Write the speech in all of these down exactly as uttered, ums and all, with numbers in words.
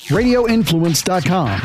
radio influence dot com.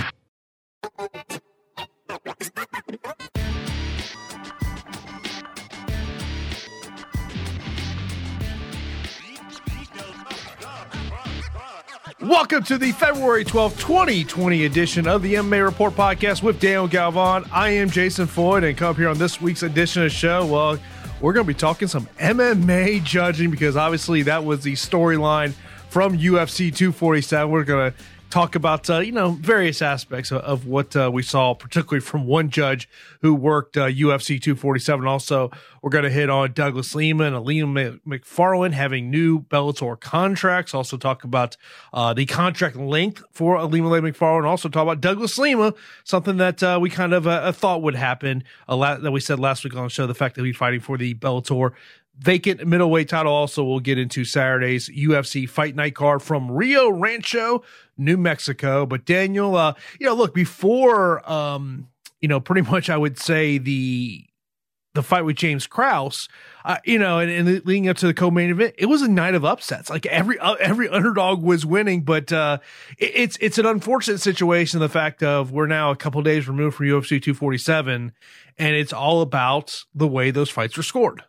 Welcome to the February twelfth, twenty twenty edition of the M M A Report podcast with Daniel Galvan. I am Jason Floyd, and come up here on this week's edition of the show, well, we're going to be talking some M M A judging because obviously that was the storyline from U F C two forty-seven. We're going to talk about, uh, you know, various aspects of, of what uh, we saw, particularly from one judge who worked uh, U F C two forty-seven. Also, we're going to hit on Douglas Lima and Alina McFarland having new Bellator contracts. Also talk about uh, the contract length for Alina McFarland. Also talk about Douglas Lima, something that uh, we kind of uh, thought would happen, a lot that we said last week on the show, the fact that he's fighting for the Bellator vacant middleweight title. Also, we'll get into Saturday's U F C Fight Night card from Rio Rancho, New Mexico. But Daniel, uh, you know, look, before, um, you know, pretty much I would say the the fight with James Krause, uh, you know, and, and leading up to the co-main event, it was a night of upsets. Like every uh, every underdog was winning, but uh, it, it's it's an unfortunate situation. The fact of we're now a couple days removed from U F C two forty-seven, and it's all about the way those fights were scored.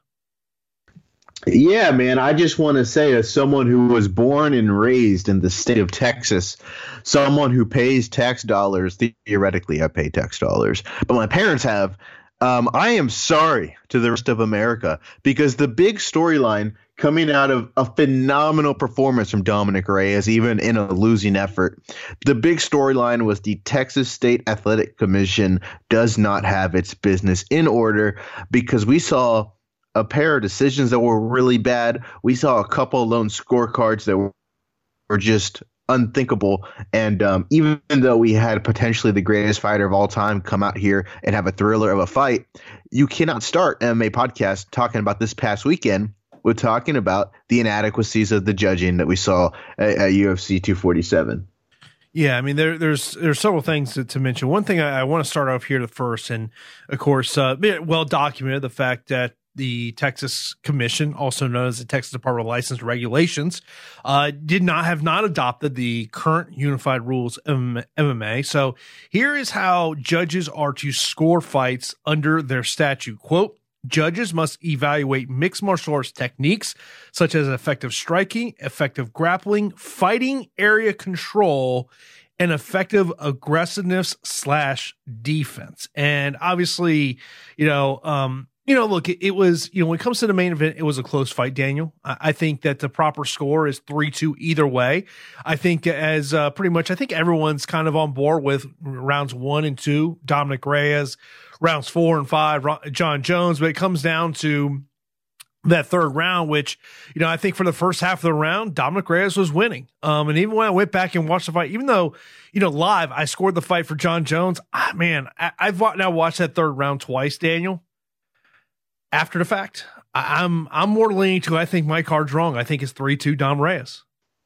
Yeah, man, I just want to say, as someone who was born and raised in the state of Texas, someone who pays tax dollars, theoretically I pay tax dollars, but my parents have, um, I am sorry to the rest of America, because the big storyline coming out of a phenomenal performance from Dominic Reyes, even in a losing effort, the big storyline was the Texas State Athletic Commission does not have its business in order, because we saw a pair of decisions that were really bad. We saw a couple of lone scorecards that were, were just unthinkable. And um, even though we had potentially the greatest fighter of all time come out here and have a thriller of a fight, you cannot start M M A podcast talking about this past weekend with talking about the inadequacies of the judging that we saw at, at U F C two forty-seven. Yeah, I mean, there, there's there's several things to, to mention. One thing I, I want to start off here the first, and of course, uh, well documented, the fact that the Texas Commission, also known as the Texas Department of License and Regulations, uh, did not have not adopted the current unified rules of M M A. So here is how judges are to score fights under their statute. Quote, judges must evaluate mixed martial arts techniques such as effective striking, effective grappling, fighting area control, and effective aggressiveness slash defense. And obviously, you know, um, You know, look, it, it was, you know, when it comes to the main event, it was a close fight, Daniel. I, I think that the proper score is three two either way. I think as uh, pretty much, I think everyone's kind of on board with rounds one and two, Dominic Reyes, rounds four and five, John Jones. But it comes down to that third round, which, you know, I think for the first half of the round, Dominic Reyes was winning. Um, and even when I went back and watched the fight, even though, you know, live, I scored the fight for John Jones. Ah, man, I, I've now watched that third round twice, Daniel. After the fact, I, I'm I'm more leaning to I think my card's wrong. I think it's three two Dom Reyes.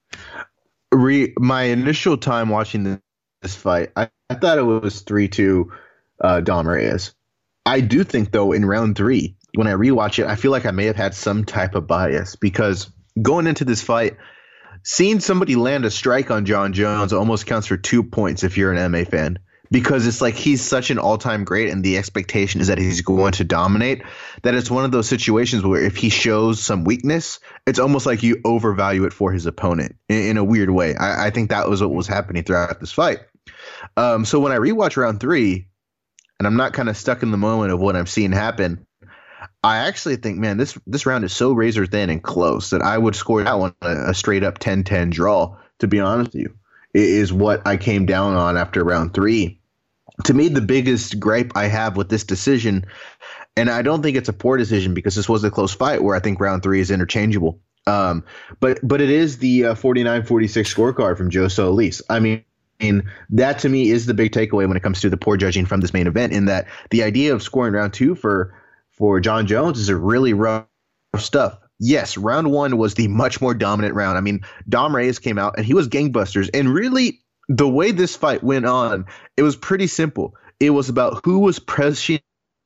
Re, my initial time watching this, this fight, I, I thought it was three two uh, Dom Reyes. I do think, though, in round three, when I rewatch it, I feel like I may have had some type of bias, because going into this fight, seeing somebody land a strike on John Jones almost counts for two points if you're an M M A fan. Because it's like he's such an all-time great, and the expectation is that he's going to dominate, that it's one of those situations where if he shows some weakness, it's almost like you overvalue it for his opponent in, in a weird way. I, I think that was what was happening throughout this fight. Um, so when I rewatch round three, and I'm not kind of stuck in the moment of what I'm seeing happen, I actually think, man, this this round is so razor thin and close that I would score that one a, a straight-up ten ten draw, to be honest with you. Is what I came down on after round three. To me, the biggest gripe I have with this decision, and I don't think it's a poor decision because this was a close fight where I think round three is interchangeable. Um, but but it is the uh, forty-nine forty-six scorecard from Joe Solis. I mean, that to me is the big takeaway when it comes to the poor judging from this main event, in that the idea of scoring round two for for John Jones is a really rough stuff. Yes, round one was the much more dominant round. I mean, Dom Reyes came out and he was gangbusters. And really, the way this fight went on, it was pretty simple. It was about who was pressing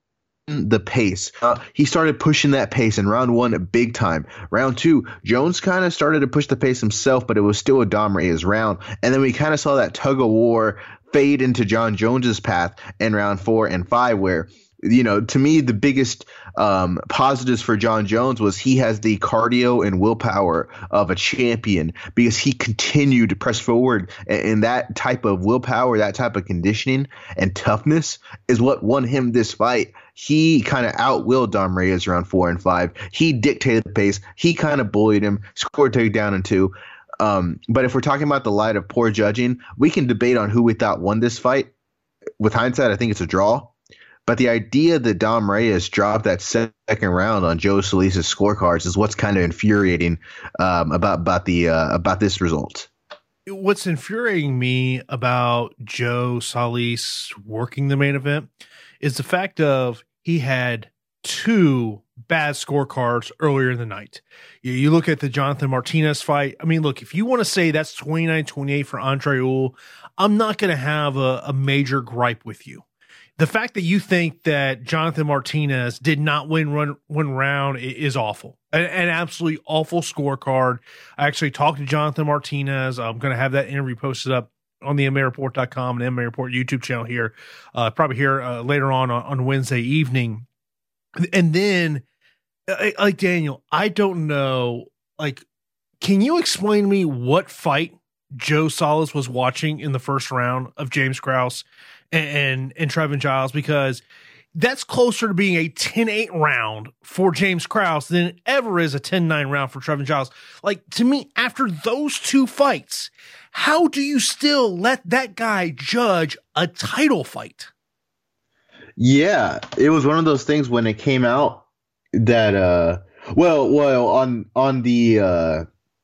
the pace. Uh, he started pushing that pace in round one big time. Round two, Jones kind of started to push the pace himself, but it was still a Dom Reyes round. And then we kind of saw that tug of war fade into John Jones's path in round four and five, where, you know, to me, the biggest um, positives for John Jones was he has the cardio and willpower of a champion because he continued to press forward. And that type of willpower, that type of conditioning and toughness is what won him this fight. He kind of outwilled Dom Reyes around four and five. He dictated the pace. He kind of bullied him, scored a takedown in two. Um, but if we're talking about the light of poor judging, we can debate on who we thought won this fight. With hindsight, I think it's a draw. But the idea that Dom Reyes dropped that second round on Joe Solis's scorecards is what's kind of infuriating um, about about the uh, about this result. What's infuriating me about Joe Solis working the main event is the fact of he had two bad scorecards earlier in the night. You, you look at the Jonathan Martinez fight. I mean, look, if you want to say that's twenty-nine twenty-eight for Andre Ewell, I'm not going to have a, a major gripe with you. The fact that you think that Jonathan Martinez did not win one, one round is awful. An, an absolutely awful scorecard. I actually talked to Jonathan Martinez. I'm going to have that interview posted up on the M M A report dot com and M M A Report YouTube channel here, uh, probably here uh, later on, on on Wednesday evening. And then, like, Daniel, I don't know, like, can you explain to me what fight Joe Solis was watching in the first round of James Krause and, and, and Trevin Giles? Because that's closer to being a ten eight round for James Krause than it ever is a ten nine round for Trevin Giles. Like, to me, after those two fights, how do you still let that guy judge a title fight? Yeah, it was one of those things when it came out that, uh, well, well, on on the uh,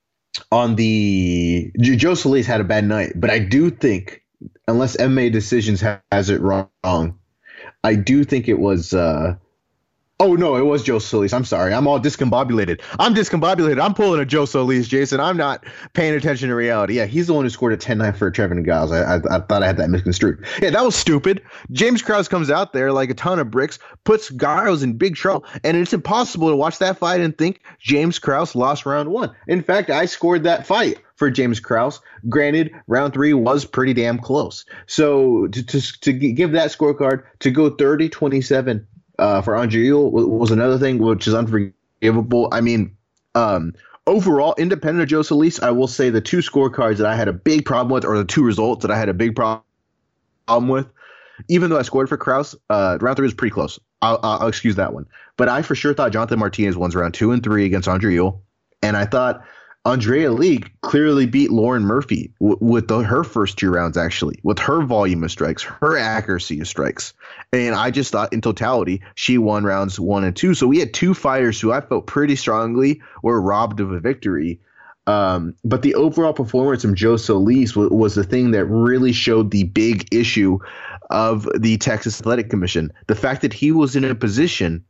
on the Joe Solis had a bad night, but I do think, unless M M A Decisions has it wrong, I do think it was. Uh, oh no, it was Joe Solis. I'm sorry, I'm all discombobulated. I'm discombobulated. I'm pulling a Joe Solis, Jason. I'm not paying attention to reality. Yeah, he's the one who scored a ten nine for Trevin Giles. I, I I thought I had that misconstrued. Yeah, that was stupid. James Krause comes out there like a ton of bricks, puts Giles in big trouble, and it's impossible to watch that fight and think James Krause lost round one. In fact, I scored that fight for James Krause. Granted, round three was pretty damn close. So to to, to give that scorecard, to go thirty twenty-seven uh, for Andre Ewell was another thing which is unforgivable. I mean, um, overall, independent of Joe Solis, I will say the two scorecards that I had a big problem with, or the two results that I had a big problem with, even though I scored for Krause, uh, round three was pretty close. I'll, I'll excuse that one. But I for sure thought Jonathan Martinez won round two and three against Andre Ewell. And I thought Andrea Lee clearly beat Lauren Murphy w- with the, her first two rounds, actually, with her volume of strikes, her accuracy of strikes. And I just thought in totality, she won rounds one and two. So we had two fighters who I felt pretty strongly were robbed of a victory. Um, but the overall performance from Joe Solis w- was the thing that really showed the big issue of the Texas Athletic Commission. The fact that he was in a position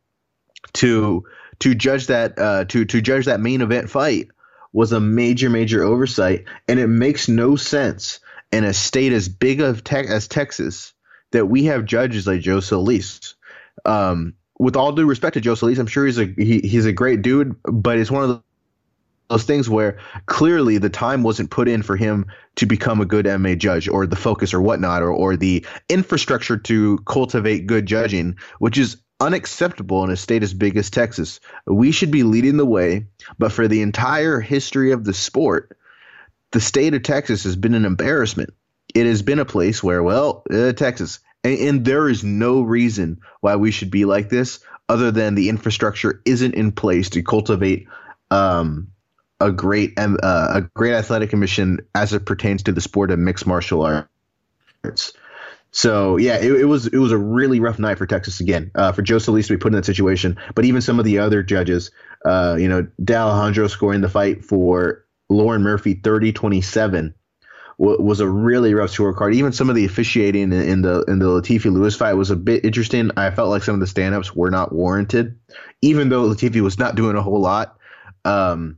to to judge that uh, to to judge that main event fight was a major, major oversight, and it makes no sense in a state as big of te- as Texas that we have judges like Joe Solis. Um, with all due respect to Joe Solis, I'm sure he's a he, he's a great dude, but it's one of those things where clearly the time wasn't put in for him to become a good M M A judge, or the focus or whatnot, or or the infrastructure to cultivate good judging, which is unacceptable in a state as big as Texas. We should be leading the way, but for the entire history of the sport, the state of Texas has been an embarrassment. It has been a place where, well, uh, Texas, and, and there is no reason why we should be like this other than the infrastructure isn't in place to cultivate um, a great uh, a great athletic commission as it pertains to the sport of mixed martial arts. So yeah, it, it was it was a really rough night for Texas again. Uh, for Joe Solis to be put in that situation, but even some of the other judges, uh, you know, De Alejandro scoring the fight for Lauren Murphy thirty twenty-seven w- was a really rough scorecard. Even some of the officiating in, in the in the Latifi Lewis fight was a bit interesting. I felt like some of the stand-ups were not warranted, even though Latifi was not doing a whole lot. Um,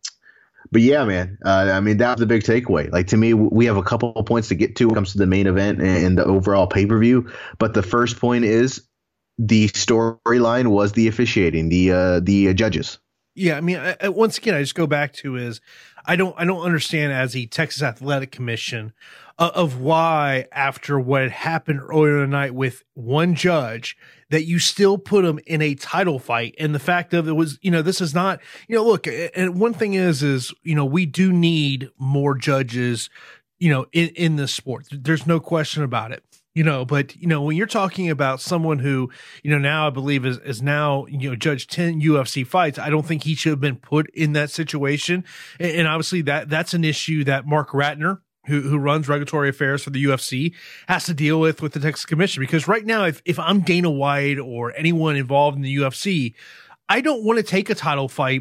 But yeah, man, uh, I mean, that was the big takeaway. Like, to me, we have a couple of points to get to when it comes to the main event and the overall pay-per-view. But the first point is the storyline was the officiating, the uh, the uh, judges. Yeah, I mean, I, I, once again, I just go back to is I don't I don't understand as the Texas Athletic Commission uh, of why after what had happened earlier tonight with one judge that you still put them in a title fight. And the fact of it was, you know, this is not, you know, look, and one thing is, is, you know, we do need more judges, you know, in, in this sport. There's no question about it. You know, but, you know, when you're talking about someone who, you know, now I believe is, is now, you know, judge ten U F C fights, I don't think he should have been put in that situation. And, and obviously that that's an issue that Mark Ratner, who, who runs regulatory affairs for the U F C, has to deal with with the Texas Commission. Because right now, if, if I'm Dana White or anyone involved in the U F C, I don't want to take a title fight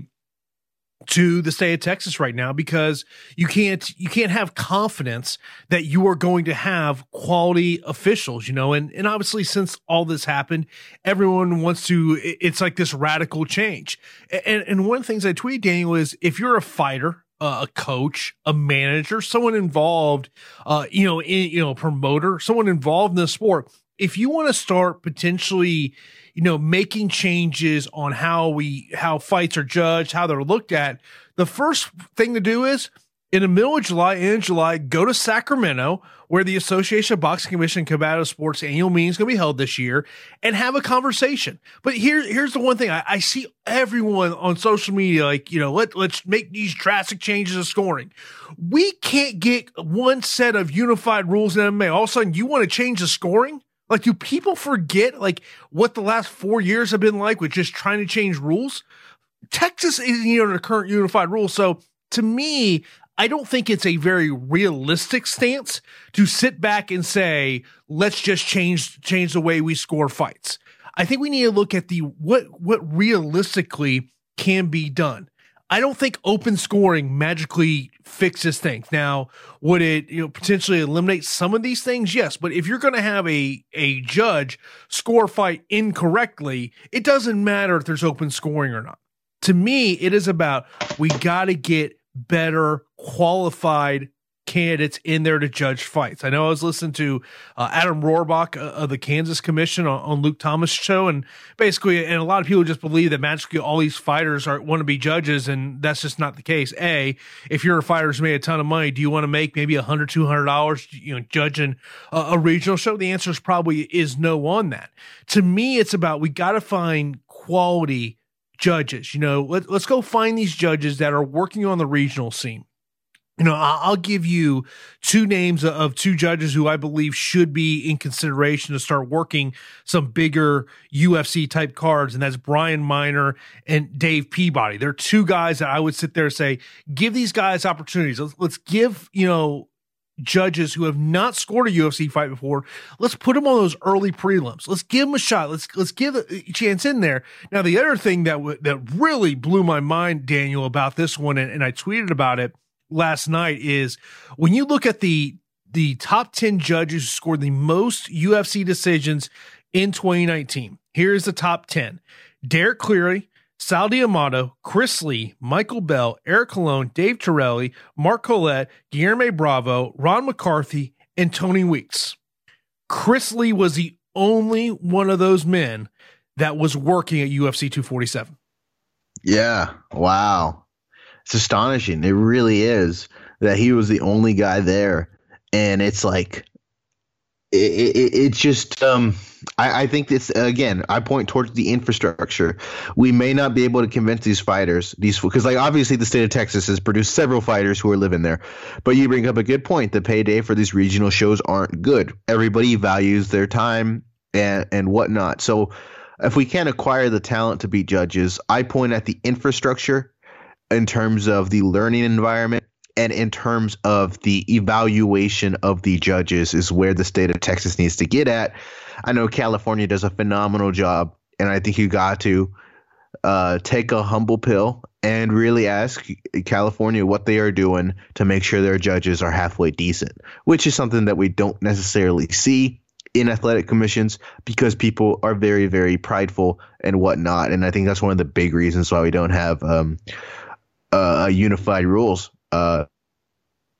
to the state of Texas right now, because you can't you can't have confidence that you are going to have quality officials, you know, and and obviously since all this happened, everyone wants to, it's like this radical change. And and one of the things I tweeted, Daniel, is if you're a fighter, uh, a coach, a manager, someone involved, uh, you know, in, you know, promoter, someone involved in the sport, if you want to start potentially, you know, making changes on how we, how fights are judged, how they're looked at, the first thing to do is in the middle of July, in July, go to Sacramento, where the Association of Boxing Commission and Combative Sports annual meeting is going to be held this year, and have a conversation. But here, here's the one thing I, I see everyone on social media, like, you know, let, let's make these drastic changes of scoring. We can't get one set of unified rules in M M A. All of a sudden you want to change the scoring? Like, do people forget like what the last four years have been like with just trying to change rules? Texas isn't even the current unified rule. So to me, I don't think it's a very realistic stance to sit back and say, let's just change, change the way we score fights. I think we need to look at the, what, what realistically can be done. I don't think open scoring magically fixes things. Now, would it, you know, potentially eliminate some of these things? Yes. But if you're going to have a, a judge score a fight incorrectly, it doesn't matter if there's open scoring or not. To me, it is about, we got to get better qualified candidates in there to judge fights. I know I was listening to uh, Adam Rohrbach uh, of the Kansas Commission on, on Luke Thomas' show, and basically, and a lot of people just believe that magically all these fighters are want to be judges, and that's just not the case. A, if you're a fighter who's made a ton of money, do you want to make maybe a hundred, two hundred dollars, you know, judging a, a regional show? The answer is probably is no on that. To me, it's about, we got to find quality judges. You know, let, let's go find these judges that are working on the regional scene. You know, I'll give you two names of two judges who I believe should be in consideration to start working some bigger U F C type cards, and that's Brian Miner and Dave Peabody. They're two guys that I would sit there and say, give these guys opportunities. Let's, let's give, you know, judges who have not scored a U F C fight before, let's put them on those early prelims. Let's give them a shot. Let's let's give a chance in there. Now, the other thing that w- that really blew my mind, Daniel, about this one, and, and I tweeted about it last night, is when you look at the the top ten judges who scored the most U F C decisions in twenty nineteen. Here's the top ten. Derek Cleary, Sal D'Amato, Chris Lee, Michael Bell, Eric Colon, Dave Torelli, Mark Collette, Guilherme Bravo, Ron McCarthy, and Tony Weeks. Chris Lee was the only one of those men that was working at U F C two forty-seven. Yeah. Wow. It's astonishing. It really is that he was the only guy there. And it's like, it, it, it's just, um, I, I think this, again, I point towards the infrastructure. We may not be able to convince these fighters, these, because like obviously the state of Texas has produced several fighters who are living there. But you bring up a good point. The payday for these regional shows aren't good. Everybody values their time and, and whatnot. So if we can't acquire the talent to be judges, I point at the infrastructure in terms of the learning environment and in terms of the evaluation of the judges is where the state of Texas needs to get at. I know California does a phenomenal job, and I think you got to uh, take a humble pill and really ask California what they are doing to make sure their judges are halfway decent, which is something that we don't necessarily see in athletic commissions because people are very, very prideful and whatnot. And I think that's one of the big reasons why we don't have um, uh, unified rules. Uh,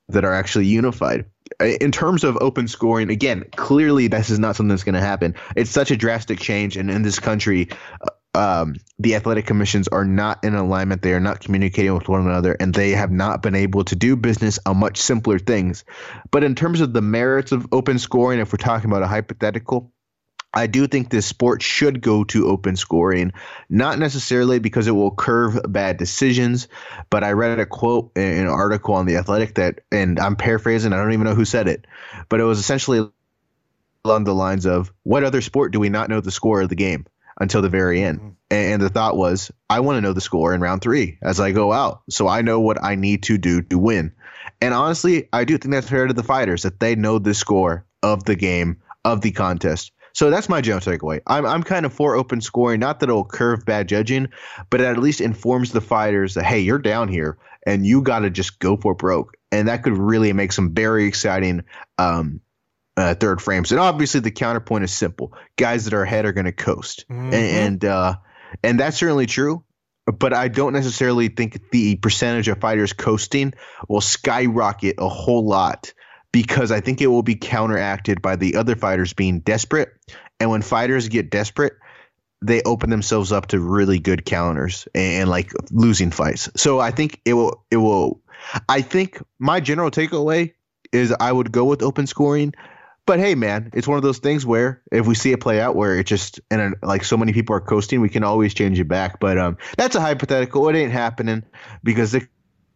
that are actually unified. In terms of open scoring, again, clearly this is not something that's going to happen. It's such a drastic change, and in this country, um, the athletic commissions are not in alignment. They are not communicating with one another, and they have not been able to do business on much simpler things. But in terms of the merits of open scoring, if we're talking about a hypothetical, I do think this sport should go to open scoring, not necessarily because it will curve bad decisions, but I read a quote in an article on The Athletic that, and I'm paraphrasing, I don't even know who said it, but it was essentially along the lines of, what other sport do we not know the score of the game until the very end? Mm-hmm. And the thought was, I want to know the score in round three as I go out, so I know what I need to do to win. And honestly, I do think that's fair to the fighters, that they know the score of the game, of the contest. So that's my general takeaway. I'm I'm kind of for open scoring, not that it'll curve bad judging, but it at least informs the fighters that, hey, you're down here and you got to just go for broke. And that could really make some very exciting um, uh, third frames. And obviously the counterpoint is simple. Guys that are ahead are going to coast. Mm-hmm. And and, uh, and that's certainly true. But I don't necessarily think the percentage of fighters coasting will skyrocket a whole lot, because I think it will be counteracted by the other fighters being desperate. And when fighters get desperate, they open themselves up to really good counters and, and like losing fights. So I think it will, it will, I think my general takeaway is I would go with open scoring. But hey, man, it's one of those things where if we see it play out where it just, and like so many people are coasting, we can always change it back. But um, that's a hypothetical. It ain't happening because the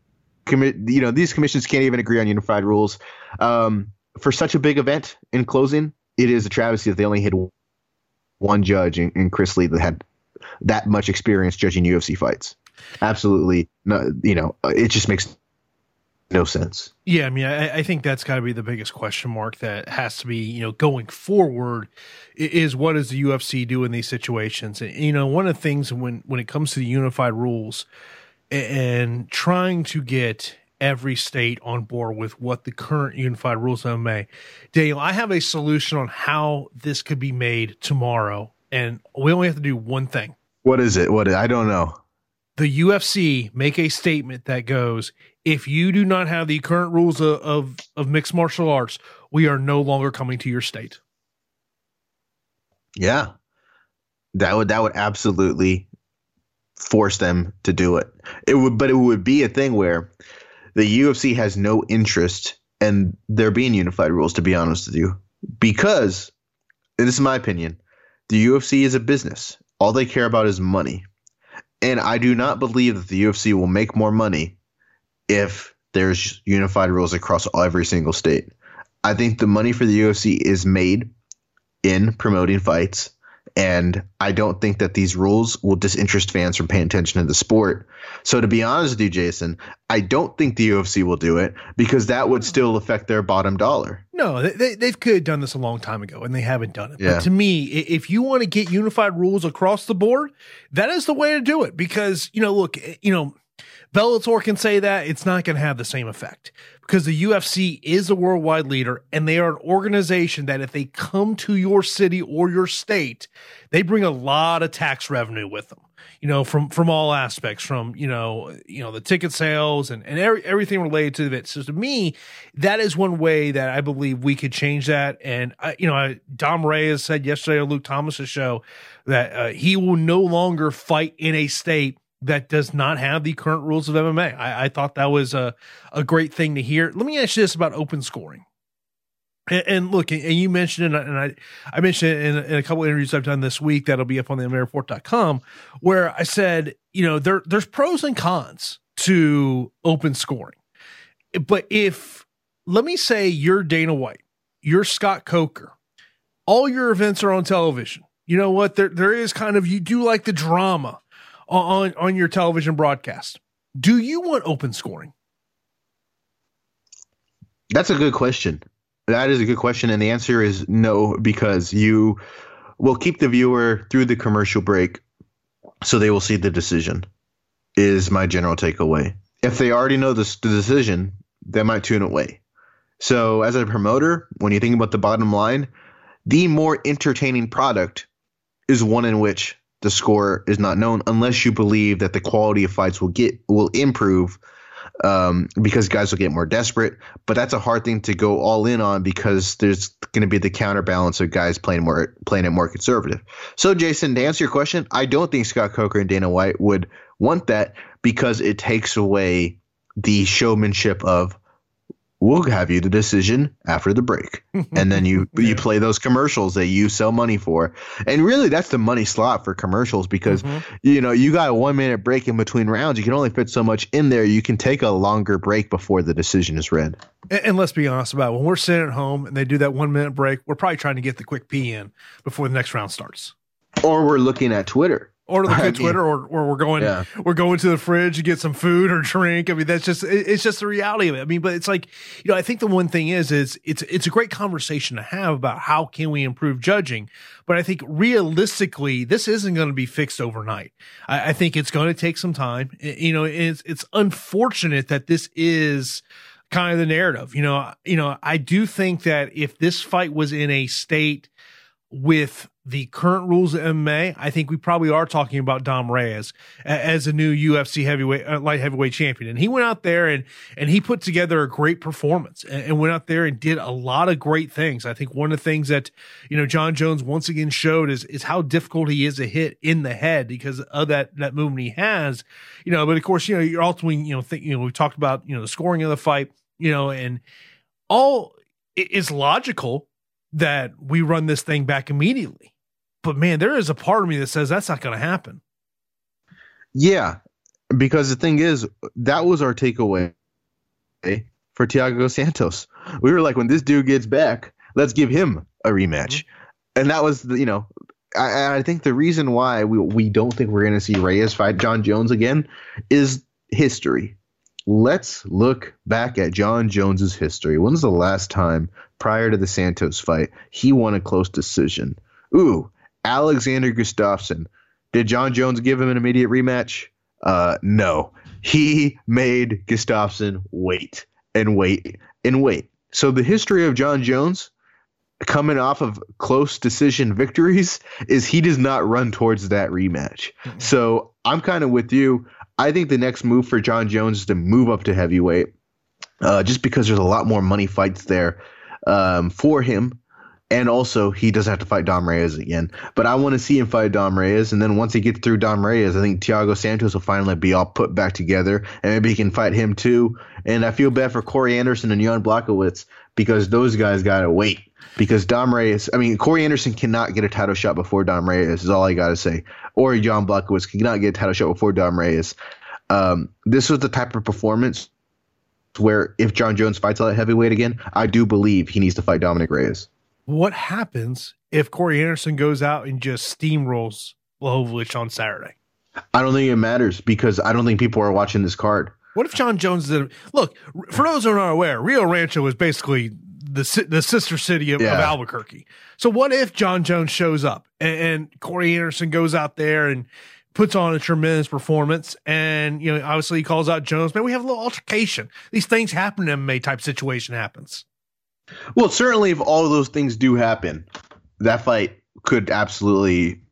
Commi- you know, these commissions can't even agree on unified rules. Um, for such a big event in closing, it is a travesty that they only had one judge in, in Chris Lee that had that much experience judging U F C fights. Absolutely. No, you know, it just makes no sense. Yeah, I mean, I, I think that's got to be the biggest question mark that has to be, you know, going forward is what does the U F C do in these situations? And, you know, one of the things when, when it comes to the unified rules and trying to get every state on board with what the current unified rules of M M A. Daniel, I have a solution on how this could be made tomorrow, and we only have to do one thing. What is it? What is, I don't know. The U F C make a statement that goes, if you do not have the current rules of, of, of mixed martial arts, we are no longer coming to your state. Yeah. That would that would absolutely force them to do it. It would, but it would be a thing where the U F C has no interest in there being unified rules, to be honest with you, because, and this is my opinion, the U F C is a business. All they care about is money. And I do not believe that the U F C will make more money if there's unified rules across every single state. I think the money for the U F C is made in promoting fights. And I don't think that these rules will disinterest fans from paying attention to the sport. So to be honest with you, Jason, I don't think the U F C will do it because that would still affect their bottom dollar. No, they, they could have done this a long time ago, and they haven't done it. Yeah. But to me, if you want to get unified rules across the board, that is the way to do it. Because, you know, look, you know, Bellator can say that. It's not going to have the same effect because the U F C is a worldwide leader, and they are an organization that if they come to your city or your state, they bring a lot of tax revenue with them, you know, from, from all aspects, from, you know, you know, the ticket sales and, and every, everything related to it. So to me, that is one way that I believe we could change that. And, I, you know, I, Dom Reyes said yesterday on Luke Thomas's show that uh, he will no longer fight in a state that does not have the current rules of M M A. I, I thought that was a, a great thing to hear. Let me ask you this about open scoring. And, and look, and you mentioned it, and I, I mentioned it in, in a couple of interviews I've done this week that'll be up on the M M A report dot com, where I said, you know, there there's pros and cons to open scoring. But if, let me say you're Dana White, you're Scott Coker, all your events are on television. You know what? There there is kind of, you do like the drama on on your television broadcast. Do you want open scoring? That's a good question. That is a good question. And the answer is no, because you will keep the viewer through the commercial break so they will see the decision, is my general takeaway. If they already know the, the decision, they might tune away. So as a promoter, when you think about the bottom line, the more entertaining product is one in which the score is not known, unless you believe that the quality of fights will get will improve um, because guys will get more desperate. But that's a hard thing to go all in on because there's going to be the counterbalance of guys playing more playing it more conservative. So, Jason, to answer your question, I don't think Scott Coker and Dana White would want that because it takes away the showmanship of we'll have you the decision after the break. And then you yeah. you play those commercials that you sell money for. And really, that's the money slot for commercials because, mm-hmm. you know, you got a one-minute break in between rounds. You can only fit so much in there. You can take a longer break before the decision is read. And, and let's be honest about it. When we're sitting at home and they do that one-minute break, we're probably trying to get the quick pee in before the next round starts. Or we're looking at Twitter. Or look at Twitter, or, or we're going, yeah. we're going to the fridge to get some food or drink. I mean, that's just, it's just the reality of it. I mean, but it's like, you know, I think the one thing is, is it's, it's a great conversation to have about how can we improve judging. But I think realistically, this isn't going to be fixed overnight. I, I think it's going to take some time. You know, it's, it's unfortunate that this is kind of the narrative. You know, you know, I do think that if this fight was in a state with the current rules of M M A, I think we probably are talking about Dom Reyes as a new U F C heavyweight, uh, light heavyweight champion. And he went out there and, and he put together a great performance and, and went out there and did a lot of great things. I think one of the things that, you know, Jon Jones once again showed is, is how difficult he is to hit in the head because of that, that movement he has, you know, but of course, you know, you're ultimately, you know, think, you know, we talked about, you know, the scoring of the fight, you know, and all it's logical that we run this thing back immediately. But man, there is a part of me that says that's not going to happen. Yeah, because the thing is, that was our takeaway for Thiago Santos. We were like, when this dude gets back, let's give him a rematch. Mm-hmm. And that was, the, you know, I, I think the reason why we, we don't think we're going to see Reyes fight Jon Jones again is history. Let's look back at Jon Jones's history. When's the last time prior to the Santos fight he won a close decision? Ooh, Alexander Gustafsson. Did Jon Jones give him an immediate rematch? Uh, no. He made Gustafsson wait and wait and wait. So the history of Jon Jones coming off of close decision victories is he does not run towards that rematch. Mm-hmm. So I'm kind of with you. I think the next move for Jon Jones is to move up to heavyweight, uh, just because there's a lot more money fights there um, for him. And also, he doesn't have to fight Dom Reyes again. But I want to see him fight Dom Reyes. And then once he gets through Dom Reyes, I think Thiago Santos will finally be all put back together. And maybe he can fight him too. And I feel bad for Corey Anderson and Jan Blachowicz because those guys got to wait. Because Dom Reyes – I mean, Corey Anderson cannot get a title shot before Dom Reyes is all I got to say. Or Jan Blachowicz cannot get a title shot before Dom Reyes. Um, this was the type of performance where if Jon Jones fights at heavyweight again, I do believe he needs to fight Dominic Reyes. What happens if Corey Anderson goes out and just steamrolls Blachowicz on Saturday? I don't think it matters because I don't think people are watching this card. What if Jon Jones did? Look, for those who are not aware, Rio Rancho is basically the the sister city of, yeah. of Albuquerque. So what if Jon Jones shows up and, and Corey Anderson goes out there and puts on a tremendous performance, and you know, obviously he calls out Jones. Man, we have a little altercation. These things happen in M M A type situation happens. Well, certainly, if all of those things do happen, that fight could absolutely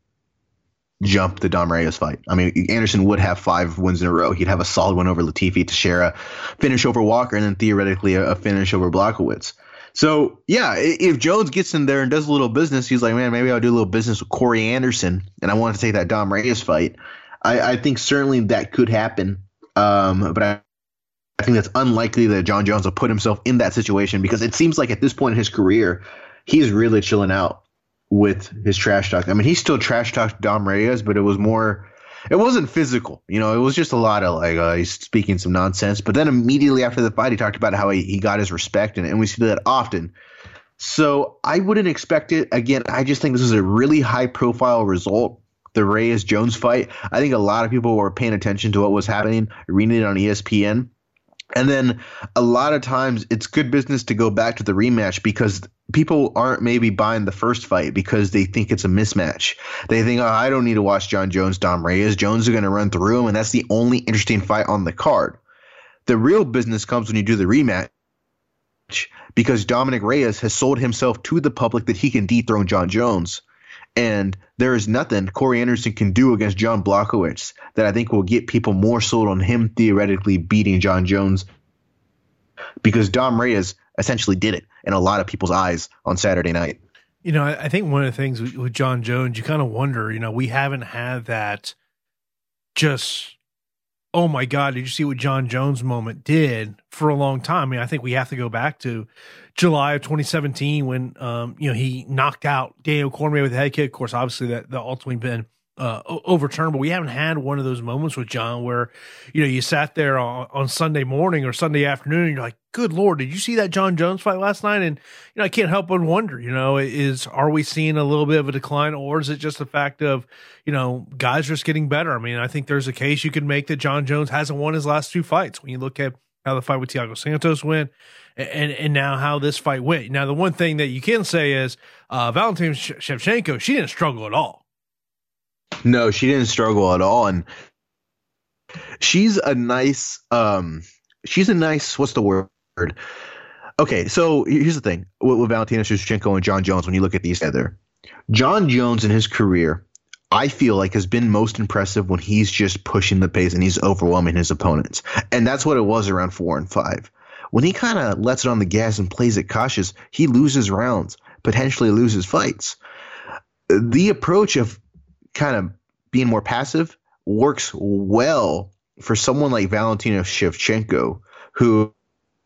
jump the Dom Reyes fight. I mean, Anderson would have five wins in a row. He'd have a solid win over Latifi, Teixeira, finish over Walker, and then theoretically a, a finish over Blachowicz. So, yeah, if Jones gets in there and does a little business, he's like, man, maybe I'll do a little business with Corey Anderson, and I want to take that Dom Reyes fight. I, I think certainly that could happen, um, but I, I think that's unlikely that Jon Jones will put himself in that situation because it seems like at this point in his career, he's really chilling out with his trash talk. I mean, he still trash talked Dom Reyes, but it was more – it wasn't physical. You know, it was just a lot of like uh, he's speaking some nonsense. But then immediately after the fight, he talked about how he, he got his respect, and, and we see that often. So I wouldn't expect it. Again, I just think this is a really high-profile result, the Reyes-Jones fight. I think a lot of people were paying attention to what was happening, reading it on E S P N. And then a lot of times it's good business to go back to the rematch because people aren't maybe buying the first fight because they think it's a mismatch. They think, oh, I don't need to watch Jon Jones, Dom Reyes. Jones are going to run through him, and that's the only interesting fight on the card. The real business comes when you do the rematch because Dominic Reyes has sold himself to the public that he can dethrone Jon Jones. And there is nothing Corey Anderson can do against John Blachowicz that I think will get people more sold on him theoretically beating John Jones, because Dom Reyes essentially did it in a lot of people's eyes on Saturday night. You know, I think one of the things with, with John Jones, you kind of wonder, you know, we haven't had that just, oh my God, did you see what John Jones moment did for a long time? I mean, I think we have to go back to July of twenty seventeen when, um, you know, he knocked out Daniel Cormier with a head kick. Of course, obviously that, that ultimately been uh, overturned, but we haven't had one of those moments with John where, you know, you sat there on, on Sunday morning or Sunday afternoon and you're like, good Lord, did you see that John Jones fight last night? And, you know, I can't help but wonder, you know, is, are we seeing a little bit of a decline, or is it just the fact of, you know, guys are just getting better? I mean, I think there's a case you could make that John Jones hasn't won his last two fights when you look at how the fight with Thiago Santos went and, and now how this fight went. Now, the one thing that you can say is uh, Valentina Shevchenko, she didn't struggle at all. No, she didn't struggle at all. And she's a nice, um, she's a nice, what's the word? Okay, so here's the thing with, with Valentina Shevchenko and John Jones. When you look at these together, John Jones in his career, I feel like has been most impressive when he's just pushing the pace and he's overwhelming his opponents. And that's what it was around four and five. When he kind of lets it on the gas and plays it cautious, he loses rounds, potentially loses fights. The approach of kind of being more passive works well for someone like Valentina Shevchenko, who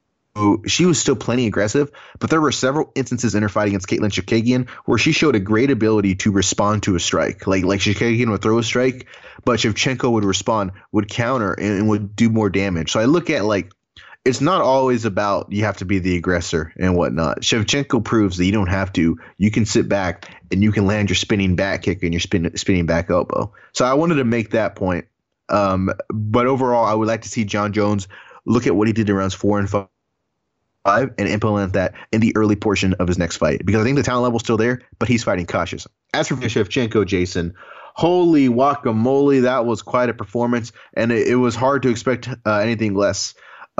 she was still plenty aggressive, but there were several instances in her fight against Caitlin Chookagian where she showed a great ability to respond to a strike. Like like Chookagian would throw a strike, but Shevchenko would respond, would counter, and, and would do more damage. So I look at, like, it's not always about you have to be the aggressor and whatnot. Shevchenko proves that you don't have to. You can sit back and you can land your spinning back kick and your spin, spinning back elbow. So I wanted to make that point. Um, but overall, I would like to see John Jones look at what he did in rounds four and five and implement that in the early portion of his next fight, because I think the talent level is still there, but he's fighting cautious. As for Shevchenko, Jason, holy guacamole, that was quite a performance, and it, it was hard to expect uh, anything less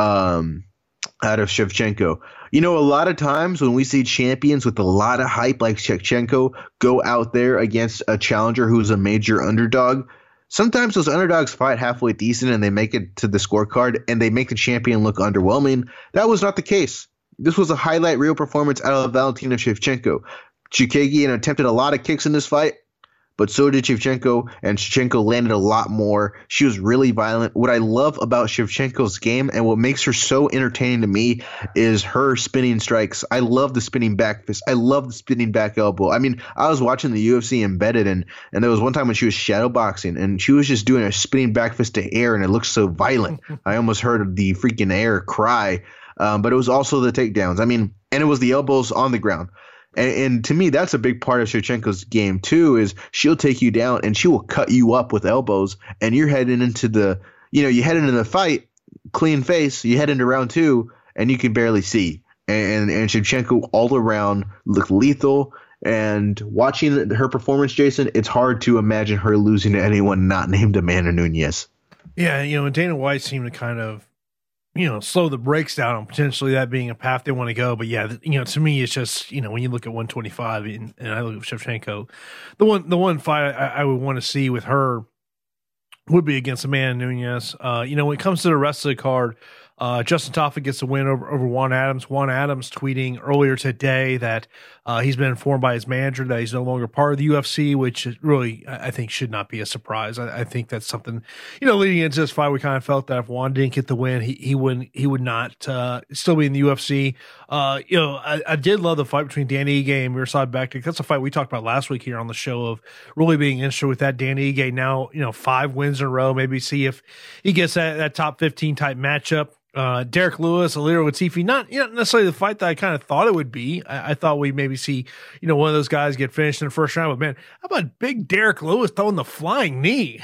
um, out of Shevchenko. You know, a lot of times when we see champions with a lot of hype like Shevchenko go out there against a challenger who's a major underdog, sometimes those underdogs fight halfway decent and they make it to the scorecard and they make the champion look underwhelming. That was not the case. This was a highlight reel performance out of Valentina Shevchenko. Chookagian attempted a lot of kicks in this fight, but so did Shevchenko, and Shevchenko landed a lot more. She was really violent. What I love about Shevchenko's game and what makes her so entertaining to me is her spinning strikes. I love the spinning back fist. I love the spinning back elbow. I mean, I was watching the U F C Embedded, and, and there was one time when she was shadow boxing, and she was just doing a spinning back fist to air, and it looked so violent. I almost heard the freaking air cry, um, but it was also the takedowns. I mean, and it was the elbows on the ground. And, and to me, that's a big part of Shevchenko's game too, is she'll take you down and she will cut you up with elbows, and you're heading into the, you know, you head into the fight, clean face, you head into round two and you can barely see. And, and Shevchenko all around looked lethal, and watching her performance, Jason, it's hard to imagine her losing to anyone not named Amanda Nunes. Yeah. You know, and Dana White seemed to kind of, you know, slow the brakes down on potentially that being a path they want to go. But yeah, you know, to me, it's just, you know, when you look at one twenty-five and, and I look at Shevchenko, the one, the one fight I, I would want to see with her would be against Amanda Nunes. Uh, you know, when it comes to the rest of the card, uh, Justin Tafa gets the win over, over Juan Adams. Juan Adams tweeting earlier today that uh, he's been informed by his manager that he's no longer part of the U F C, which really, I think, should not be a surprise. I, I think that's something, you know, leading into this fight, we kind of felt that if Juan didn't get the win, he, he wouldn't, he would not uh, still be in the U F C. Uh, you know, I, I did love the fight between Dan Ige and Mirsad Bektic. That's a fight we talked about last week here on the show, of really being interested with that. Dan Ige now, you know, five wins in a row. Maybe see if he gets that, that top fifteen type matchup. Uh, Derek Lewis, Ilir Latifi, not, you know, necessarily the fight that I kind of thought it would be. I, I thought we'd maybe see, you know, one of those guys get finished in the first round. But man, how about big Derek Lewis throwing the flying knee?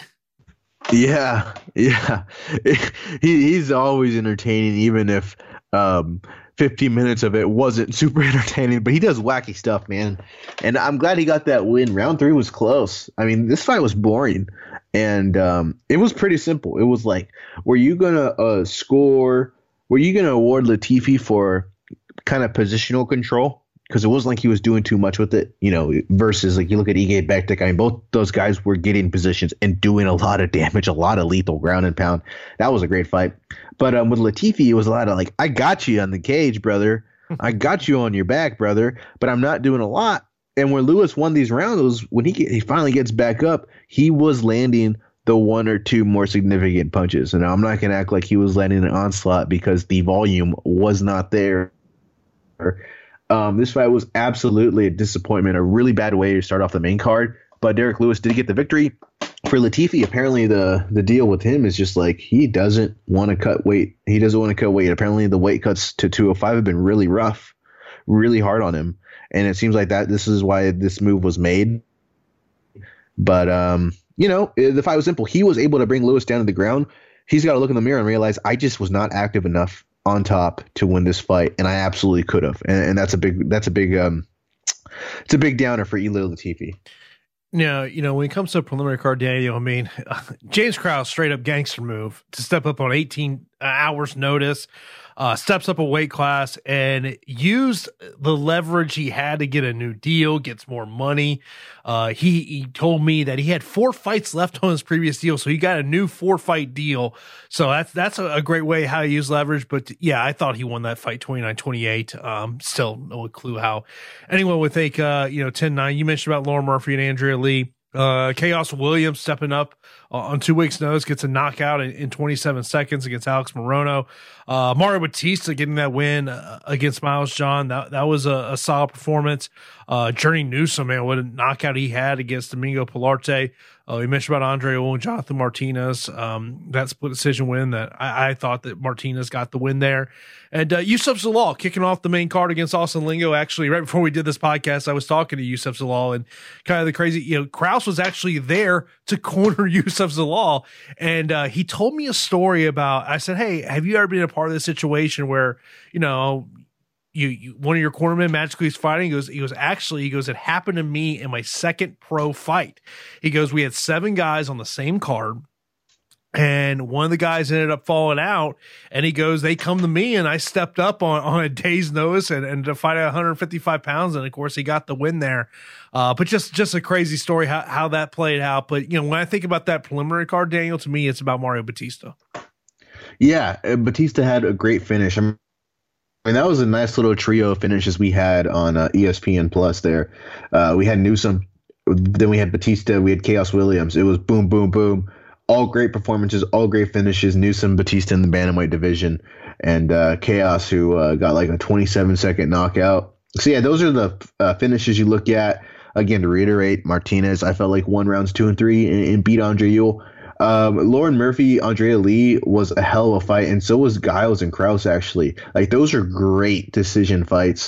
Yeah, yeah. he, he's always entertaining, even if um, fifteen minutes of it wasn't super entertaining. But he does wacky stuff, man. And I'm glad he got that win. Round three was close. I mean, this fight was boring. And um, it was pretty simple. It was like, were you going to uh, score? Were you going to award Latifi for kind of positional control? because it wasn't like he was doing too much with it, you know, versus like you look at Ige Bektik. I mean, both those guys were getting positions and doing a lot of damage, a lot of lethal ground and pound. That was a great fight. But um, with Latifi, it was a lot of like, I got you on the cage, brother. I got you on your back, brother, but I'm not doing a lot. And when Lewis won these rounds, was when he get, he finally gets back up, he was landing the one or two more significant punches. And I'm not going to act like he was landing an onslaught because the volume was not there. Um, this fight was absolutely a disappointment, a really bad way to start off the main card. But Derek Lewis did get the victory. For Latifi, apparently the, the deal with him is just like he doesn't want to cut weight. He doesn't want to cut weight. Apparently the weight cuts to two oh five have been really rough, really hard on him. And it seems like that this is why this move was made. But, um, you know, the fight was simple. He was able to bring Lewis down to the ground. He's got to look in the mirror and realize I just was not active enough on top to win this fight, and I absolutely could have. And, and that's a big that's a big um it's a big downer for Ilir Latifi. Now, you know, when it comes to a preliminary card, Daniel, I mean, uh, James Krause, straight up gangster move to step up on eighteen hours notice, uh, steps up a weight class and used the leverage he had to get a new deal, gets more money. Uh, he, he told me that he had four fights left on his previous deal, so he got a new four fight deal. So that's that's a, a great way how to use leverage. But yeah, I thought he won that fight twenty-nine twenty-eight. Um, still no clue how anyone would think, uh, you know, ten nine. You mentioned about Lauren Murphy and Andrea Lee. Uh, Chaos Williams stepping up uh, on two weeks' notice, gets a knockout in, in twenty-seven seconds against Alex Morono. Uh, Mario Batista getting that win uh, against Miles John. That that was a, a solid performance. Uh, Journey Newsom, man, what a knockout he had against Domingo Pilarte. Uh, we mentioned about Andre Owen, Jonathan Martinez. Um, that split decision win that I, I thought that Martinez got the win there. And uh, Yusuf Zalal kicking off the main card against Austin Lingo. Actually, right before we did this podcast, I was talking to Yusuf Zalal and kind of the crazy, you know, Krause was actually there to corner Yusuf Zalal. And uh, he told me a story about, I said, hey, have you ever been a part of this situation where, you know, You, you, one of your cornermen magically is fighting. He goes, he goes, actually, he goes, it happened to me in my second pro fight. He goes, we had seven guys on the same card, and one of the guys ended up falling out. And he goes, they come to me, and I stepped up on, on a day's notice and, and to fight at one fifty-five pounds. And of course, he got the win there. Uh, but just, just a crazy story how, how that played out. But, you know, when I think about that preliminary card, Daniel, to me, it's about Mario Batista. Yeah, Batista had a great finish. I'm I mean, that was a nice little trio of finishes we had on uh, E S P N Plus there. Uh, we had Newsom, then we had Batista, we had Chaos Williams. It was boom, boom, boom. All great performances, all great finishes. Newsom, Batista in the bantamweight division, and uh, Chaos, who uh, got like a twenty-seven second knockout. So, yeah, those are the uh, finishes you look at. Again, to reiterate, Martinez, I felt like won rounds two and three and, and beat Andre Ewell. Um, Lauren Murphy, Andrea Lee was a hell of a fight, and so was Giles and Krause, actually. Like, those are great decision fights.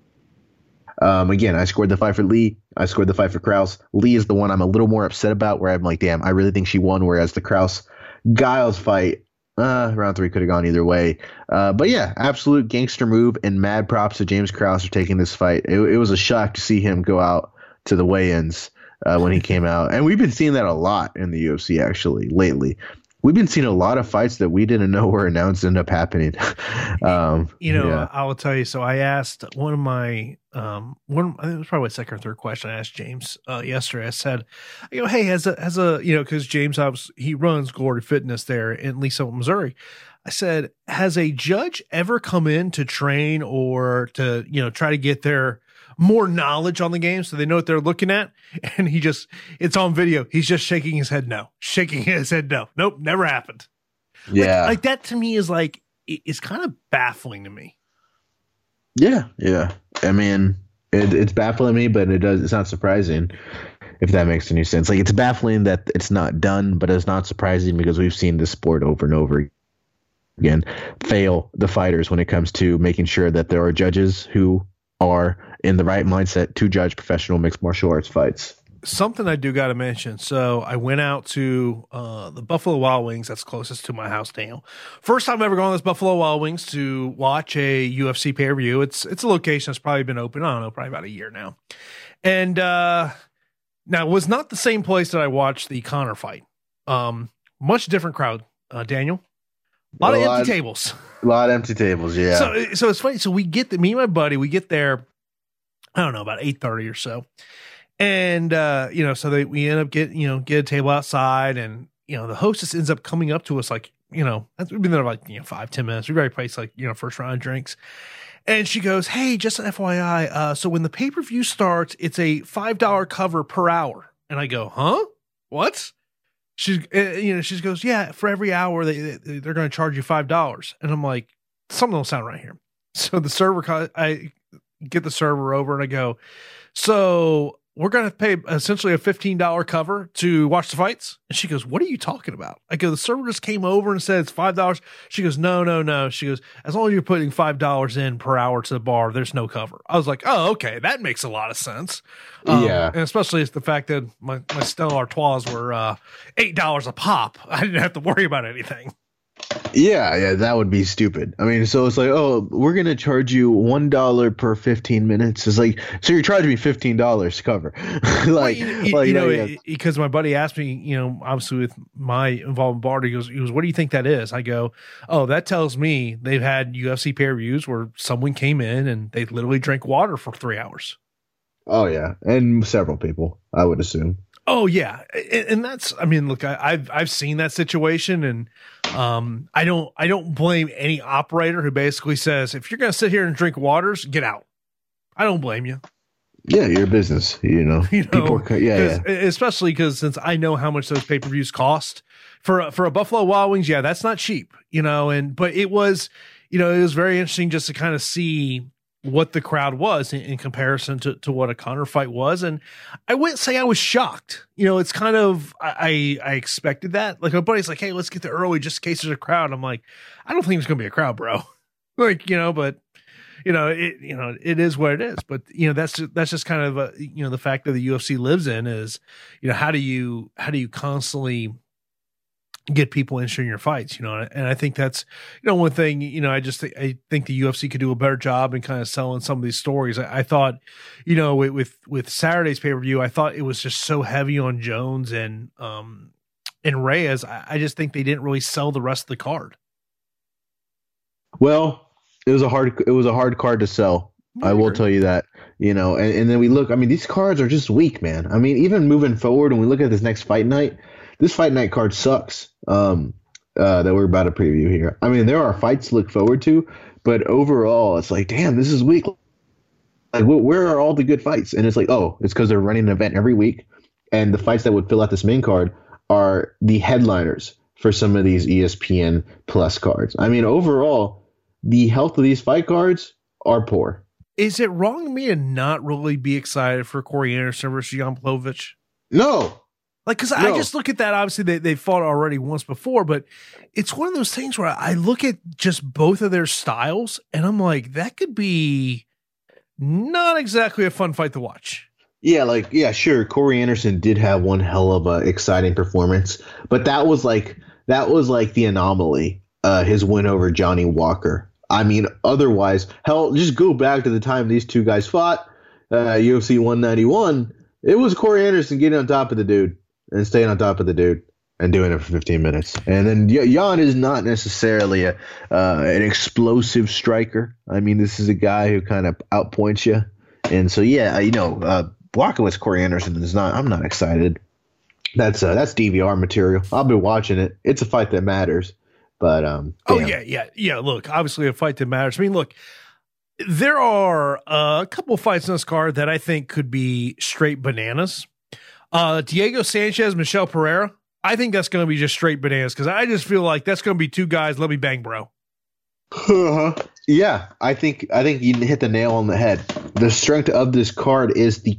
Um, again, I scored the fight for Lee. I scored the fight for Krause. Lee is the one I'm a little more upset about, where I'm like, damn, I really think she won, whereas the Krause-Giles fight, uh, round three could have gone either way. Uh, but, yeah, absolute gangster move, and mad props to James Krause for taking this fight. It, it was a shock to see him go out to the weigh-ins. Uh, when he came out. And we've been seeing that a lot in the U F C, actually, lately. We've been seeing a lot of fights that we didn't know were announced end up happening. um, you know, yeah. I will tell you. So I asked one of my, um, one, I think it was probably my second or third question. I asked James uh, yesterday. I said, you know, hey, has a, has a, you know, because James, he runs Glory Fitness there in Lisa, Missouri. I said, has a judge ever come in to train or to, you know, try to get their more knowledge on the game so they know what they're looking at? And he just, it's on video. He's just shaking his head no, shaking his head no. Nope, never happened. Yeah. Like, like that to me is like, it's kind of baffling to me. Yeah, yeah. I mean, it, it's baffling me, but it does. It's not surprising, if that makes any sense. Like, it's baffling that it's not done, but it's not surprising because we've seen this sport over and over again fail the fighters when it comes to making sure that there are judges who are in the right mindset to judge professional mixed martial arts fights. Something I do got to mention. So I went out to uh, the Buffalo Wild Wings. That's closest to my house, Daniel. First time I've ever gone to this Buffalo Wild Wings to watch a U F C pay-per-view. It's it's a location that's probably been open, I don't know, probably about a year now. And uh, now it was not the same place that I watched the Conor fight. Um, much different crowd, uh, Daniel. A lot a of lot, empty tables. A lot of empty tables, yeah. So, so it's funny. So we get the, me and my buddy, we get there. I don't know, about eight thirty or so. And, uh, you know, so they, we end up getting, you know, get a table outside, and, you know, the hostess ends up coming up to us like, you know, we've been there like, you know, five, ten minutes. We've already priced like, you know, first round of drinks. And she goes, hey, just an F Y I. Uh, so when the pay-per-view starts, it's a five dollar cover per hour. And I go, huh? What? She's, uh, you know, she goes, yeah, for every hour, they, they, they're going to charge you five dollars. And I'm like, something don't sound right here. So the server, I get the server over and I go, so we're going to pay essentially a fifteen dollar cover to watch the fights. And she goes, what are you talking about? I go, the server just came over and said it's five dollars. She goes, no, no, no. She goes, as long as you're putting five dollars in per hour to the bar, there's no cover. I was like, oh, okay. That makes a lot of sense. Um, yeah. And especially it's the fact that my, my Stella Artois were uh, eight dollars a pop. I didn't have to worry about anything. Yeah, yeah, that would be stupid. I mean, so it's like, oh, we're gonna charge you one dollar per fifteen minutes. It's like, so you're charging me fifteen dollars to cover, like, well, you, like, you know, yeah. because my buddy asked me, you know, obviously with my involvement in Bart, he goes, he goes, what do you think that is? I go, oh, that tells me they've had U F C pay per views where someone came in and they literally drank water for three hours. Oh yeah, and several people, I would assume. Oh yeah, and, and that's, I mean, look, I, I've I've seen that situation, and um, I don't I don't blame any operator who basically says, if you're going to sit here and drink waters, get out. I don't blame you. Yeah, your business, you know. You know, people are, yeah, yeah, especially because since I know how much those pay per views cost for a, for a Buffalo Wild Wings, yeah, that's not cheap, you know. And but it was, you know, it was very interesting just to kind of see what the crowd was in, in comparison to, to what a Conor fight was. And I wouldn't say I was shocked. You know, it's kind of, I, I expected that. Like my buddy's like, hey, let's get there early just in case there's a crowd. I'm like, I don't think there's going to be a crowd, bro. Like, you know, but you know, it, you know, it is what it is, but you know, that's, that's just kind of, a, you know, the fact that the U F C lives in is, you know, how do you, how do you constantly get people interested in your fights, you know? And I think that's, you know, one thing, you know, I just think, I think the U F C could do a better job in kind of selling some of these stories. I, I thought, you know, with, with, with Saturday's pay-per-view, I thought it was just so heavy on Jones and, um, and Reyes. I, I just think they didn't really sell the rest of the card. Well, it was a hard, it was a hard card to sell. I, I will tell you that, you know, and, and then we look, I mean, these cards are just weak, man. I mean, even moving forward, when we look at this next fight night, this fight night card sucks. Um, uh, that we're about to preview here. I mean, there are fights to look forward to, but overall, it's like, damn, this is weak. Like, where are all the good fights? And it's like, oh, it's because they're running an event every week, and the fights that would fill out this main card are the headliners for some of these E S P N Plus cards. I mean, overall, the health of these fight cards are poor. Is it wrong of me to not really be excited for Corey Anderson versus Jan Blachowicz? No. Like, because no. I just look at that, obviously they, they fought already once before, but it's one of those things where I look at just both of their styles and I'm like, that could be not exactly a fun fight to watch. Yeah, like, yeah, sure. Corey Anderson did have one hell of a exciting performance, but that was like, that was like the anomaly, uh, his win over Johnny Walker. I mean, otherwise, hell, just go back to the time these two guys fought, uh, U F C one ninety-one. It was Corey Anderson getting on top of the dude and staying on top of the dude and doing it for fifteen minutes. And then Jan is not necessarily a uh, an explosive striker. I mean, this is a guy who kind of outpoints you. And so, yeah, you know, uh, Blachowicz, Corey Anderson is not. I'm not excited. That's uh, that's D V R material. I'll be watching it. It's a fight that matters. But um, oh yeah, yeah, yeah. Look, obviously a fight that matters. I mean, look, there are a couple of fights in this card that I think could be straight bananas. Uh, Diego Sanchez, Michel Pereira. I think that's going to be just straight bananas because I just feel like that's going to be two guys. Let me bang, bro. Uh-huh. Yeah, I think I think you hit the nail on the head. The strength of this card is the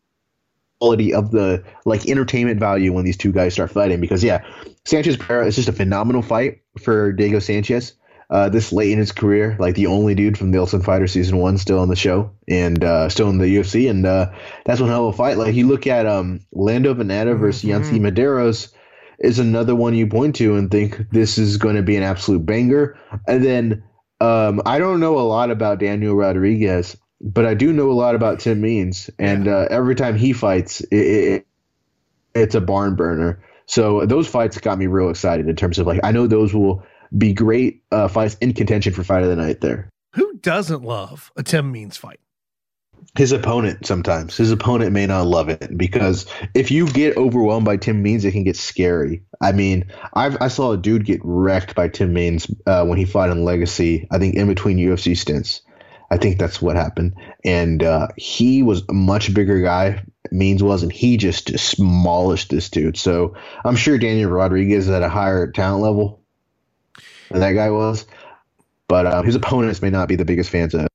quality of the like entertainment value when these two guys start fighting. Because yeah, Sanchez Pereira is just a phenomenal fight for Diego Sanchez. Uh, this late in his career, like the only dude from the Ultimate Fighter season one still on the show and uh, still in the U F C, and uh, that's one hell of a fight. Like you look at um, Lando Veneta versus mm-hmm. Yancy Medeiros is another one you point to and think this is going to be an absolute banger. And then um, I don't know a lot about Daniel Rodriguez, but I do know a lot about Tim Means, and yeah. uh, every time he fights, it, it, it's a barn burner. So those fights got me real excited in terms of like I know those will be great uh, fights in contention for fight of the night there. Who doesn't love a Tim Means fight? His opponent sometimes. His opponent may not love it because if you get overwhelmed by Tim Means, it can get scary. I mean, I've, I saw a dude get wrecked by Tim Means uh, when he fought in Legacy, I think in between U F C stints. I think that's what happened. And uh, he was a much bigger guy, Means was, and he just demolished this dude. So I'm sure Daniel Rodriguez is at a higher talent level than that guy was. But uh, his opponents may not be the biggest fans of.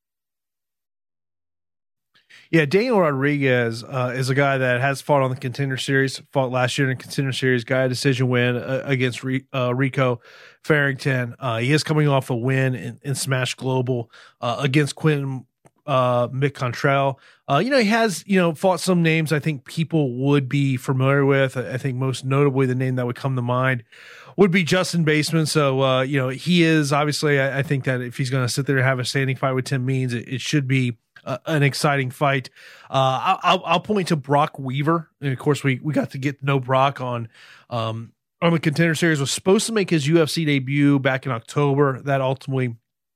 Yeah, Daniel Rodriguez uh, is a guy that has fought on the Contender Series, fought last year in the Contender Series, got a decision win uh, against Re- uh, Rico Farrington. Uh, he is coming off a win in, in Smash Global uh, against Quentin uh, McContrell. Uh, you know, he has, you know, fought some names I think people would be familiar with. I, I think most notably the name that would come to mind would be Justin Baseman. So, uh, you know, he is obviously, I, I think that if he's going to sit there and have a standing fight with Tim Means, it, it should be Uh, an exciting fight. Uh, I'll, I'll point to Brock Weaver, and of course, we we got to get to know Brock on um, on the Contender Series. Was supposed to make his U F C debut back in October. That ultimately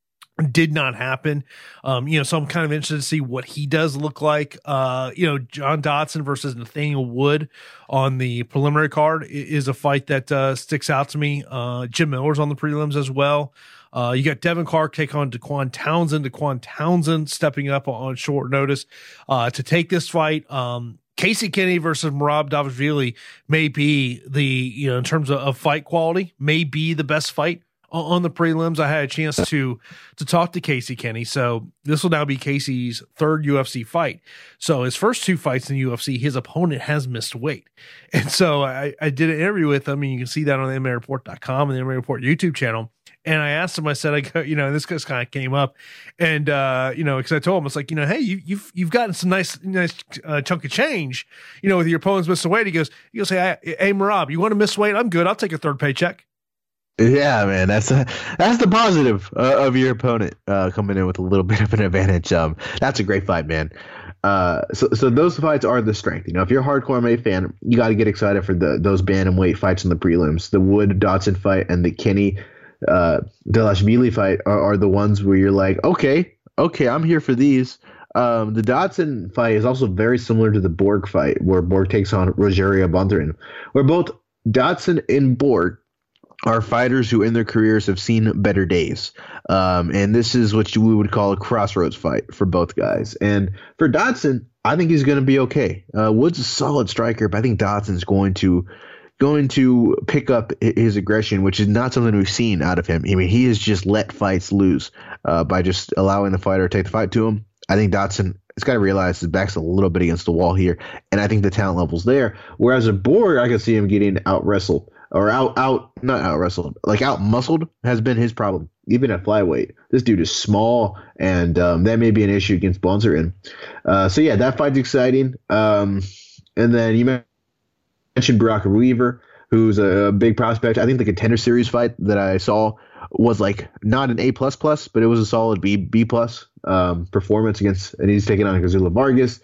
did not happen. Um, you know, so I'm kind of interested to see what he does look like. Uh, you know, John Dodson versus Nathaniel Wood on the preliminary card is a fight that uh, sticks out to me. Uh, Jim Miller's on the prelims as well. Uh, you got Devin Clark take on Daquan Townsend. Daquan Townsend stepping up on short notice uh, to take this fight. Um, Casey Kenny versus Merab Dvalishvili may be the, you know, in terms of, of fight quality, may be the best fight on, on the prelims. I had a chance to to talk to Casey Kenny, so this will now be Casey's third U F C fight. So his first two fights in the U F C, his opponent has missed weight, and so I, I did an interview with him, and you can see that on the M M A Report dot com and the M M A Report YouTube channel. And I asked him, I said, I go, you know, this just kind of came up, and uh, you know, because I told him, it's like, you know, hey, you, you've you've gotten some nice nice uh, chunk of change, you know, with your opponent's missed weight. He goes, he goes, hey, hey, Merab, you want to miss weight? I'm good. I'll take a third paycheck. Yeah, man, that's a, that's the positive uh, of your opponent uh, coming in with a little bit of an advantage. Um, that's a great fight, man. Uh, so so those fights are the strength. You know, if you're a hardcore M M A fan, you got to get excited for the those bantamweight fights in the prelims, the Wood Dodson fight and the Kenny uh Dvalishvili fight are, are the ones where you're like, okay, okay, I'm here for these. Um, the Dodson fight is also very similar to the Borg fight, where Borg takes on Rogerio Bontorin, where both Dodson and Borg are fighters who in their careers have seen better days. Um, and this is what we would call a crossroads fight for both guys. And for Dodson, I think he's going to be okay. Uh, Wood's a solid striker, but I think Dodson's going to going to pick up his aggression, which is not something we've seen out of him. I mean, he has just let fights lose uh, by just allowing the fighter to take the fight to him. I think Dodson has got to realize his back's a little bit against the wall here, and I think the talent level's there. Whereas a Borg, I can see him getting out wrestled or out out not out wrestled, like out muscled has been his problem. Even at flyweight, this dude is small, and um, that may be an issue against Bontorin. Uh, so yeah, that fight's exciting. Um, and then you mentioned Brock Weaver, who's a big prospect. I think the Contender Series fight that I saw was like not an A plus plus, but it was a solid B B plus um, performance against, and he's taking on Gazula Vargas.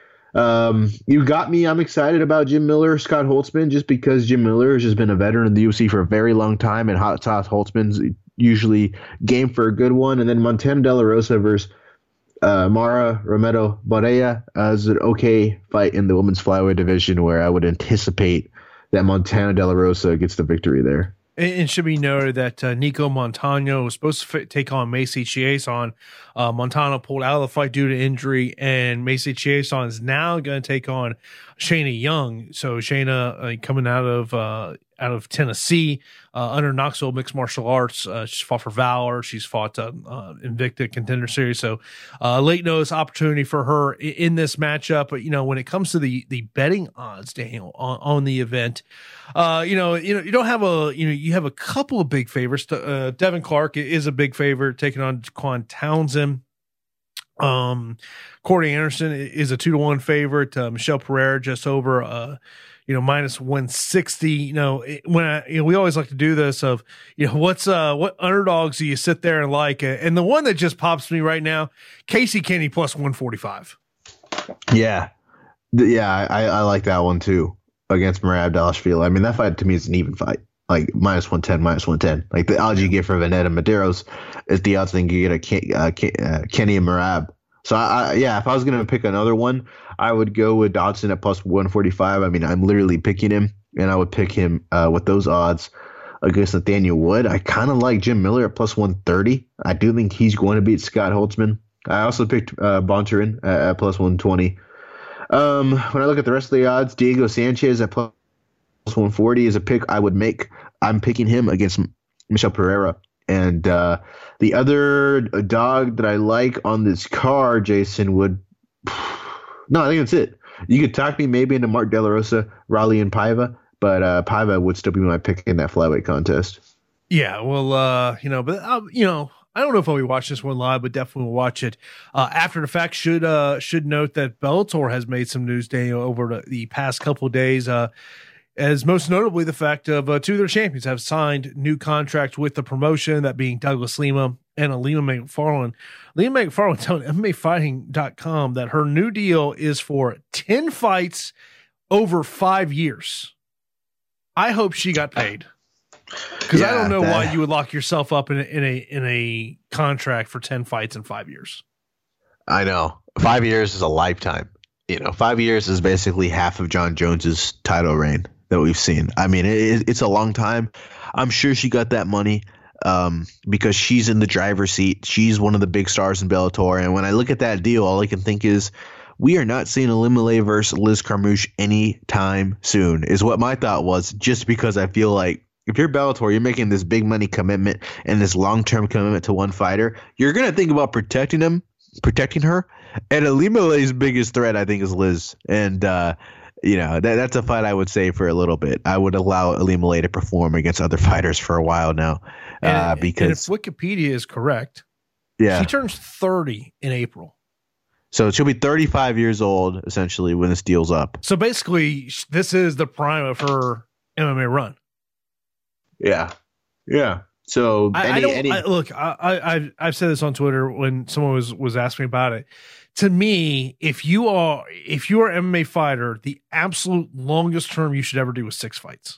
Um, you got me. I'm excited about Jim Miller, Scott Holtzman, just because Jim Miller has just been a veteran in the U F C for a very long time, and Hot Sauce Holtzman's usually game for a good one. And then Montana De La Rosa versus uh, Mara Romero Barea uh, is an okay fight in the women's flyweight division, where I would anticipate that Montana De La Rosa gets the victory there. It should be noted that uh, Nico Montano was supposed to fit, take on Macy Chiasson. Uh, Montano pulled out of the fight due to injury, and Macy Chiasson is now going to take on Shayna Young. So Shayna uh, coming out of uh, out of Tennessee uh, under Knoxville Mixed Martial Arts. Uh, she's fought for Valor. She's fought uh, uh, Invicta Contender Series. So uh, late notice opportunity for her in, in this matchup. But, you know, when it comes to the the betting odds, Daniel, on, on the event, uh, you know, you know, you don't have a, you know, you have a couple of big favorites. Uh, Devin Clark is a big favorite, taking on Daquan Townsend. Um, Corey Anderson is a two to one favorite. Uh, Michelle Pereira just over, uh, you know, minus one sixty. You know, when I, you know, we always like to do this of, you know, what's, uh, what underdogs do you sit there and like? And the one that just pops me right now, Casey Kenny plus one forty-five. Yeah. Yeah. I, I like that one too against Merab Dvalishvili. I mean, that fight to me is an even fight. Like minus one ten, minus one ten. Like the odds you get for Vanetta Medeiros is the odds thing you get a Ken, uh, Ken, uh, Kenny and Merab So I, I yeah, if I was gonna pick another one, I would go with Dodson at plus one forty-five. I mean, I'm literally picking him, and I would pick him uh, with those odds against Nathaniel Wood. I kind of like Jim Miller at plus one thirty. I do think he's going to beat Scott Holtzman. I also picked uh, Bontarin at, at plus one twenty. Um, when I look at the rest of the odds, Diego Sanchez at plus one forty is a pick I would make. I'm picking him against Michel Pereira. And uh, the other dog that I like on this card, Jason, would no, I think that's it. You could talk me maybe into Mark De La Rosa, Raleigh, and Paiva, but uh, Paiva would still be my pick in that flyweight contest. Yeah, well, uh, you know, but uh, you know, I don't know if I'll be watching this one live, but definitely will watch it uh, after the fact. Should uh, should note that Bellator has made some news, Daniel, over the, the past couple of days. Uh, As most notably the fact of uh, two of their champions have signed new contracts with the promotion, that being Douglas Lima and Alima McFarland. Alima McFarland telling M M A Fighting dot com that her new deal is for ten fights over five years. I hope she got paid, because yeah, I don't know that, why you would lock yourself up in a, in a in a contract for ten fights in five years. I know five years is a lifetime. You know, five years is basically half of John Jones's title reign that we've seen. I mean, it, it's a long time. I'm sure she got that money um, because she's in the driver's seat. She's one of the big stars in Bellator. And when I look at that deal, all I can think is we are not seeing Elimele versus Liz Carmouche anytime soon, is what my thought was, just because I feel like if you're Bellator, you're making this big money commitment and this long-term commitment to one fighter, you're going to think about protecting him, protecting her. And Elimele's biggest threat, I think, is Liz. And, uh, you know, that, that's a fight I would say for a little bit. I would allow Elimele to perform against other fighters for a while now. And, uh, because and if Wikipedia is correct, yeah, she turns thirty in April. So she'll be thirty-five years old, essentially, when this deal's up. So basically, this is the prime of her M M A run. Yeah. Yeah. So I, any, I don't any... I, look. I, I, I've I've said this on Twitter when someone was was asking me about it. To me, if you are if you are an M M A fighter, the absolute longest term you should ever do is six fights,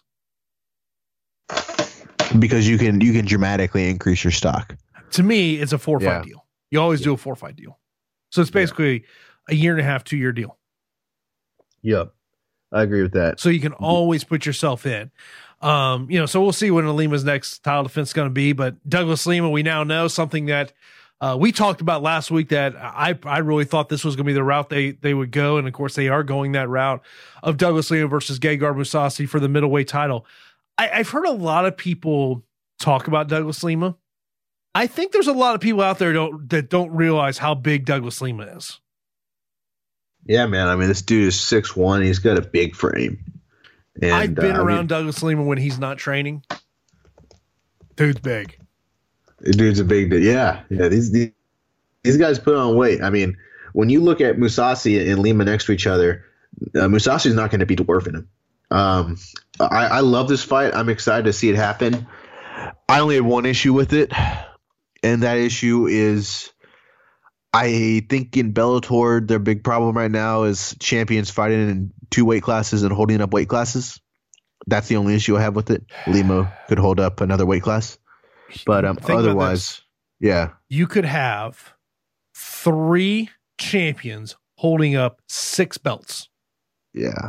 because you can you can dramatically increase your stock. To me, it's a four yeah. fight deal. You always yeah. do a four fight deal, so it's basically yeah. a year and a half, two year deal. Yep, I agree with that. So you can always put yourself in. Um, you know, so we'll see when Alima's next title defense is going to be. But Douglas Lima, we now know something that uh, we talked about last week, that I I really thought this was going to be the route they they would go, and of course they are going that route of Douglas Lima versus Gegard Mousasi for the middleweight title. I, I've heard a lot of people talk about Douglas Lima. I think there's a lot of people out there don't that don't realize how big Douglas Lima is. Yeah, man. I mean, this dude is six one. He's got a big frame. And, I've been uh, around I mean, Douglas Lima when he's not training. Dude's big. Dude's a big dude. Yeah. Yeah. These, these, these guys put on weight. I mean, when you look at Mousasi and Lima next to each other, uh, Mousasi's not going to be dwarfing him. Um, I, I love this fight. I'm excited to see it happen. I only have one issue with it, and that issue is I think in Bellator, their big problem right now is champions fighting in two weight classes and holding up weight classes. That's the only issue I have with it. Lima could hold up another weight class, but um, otherwise, yeah. You could have three champions holding up six belts. Yeah.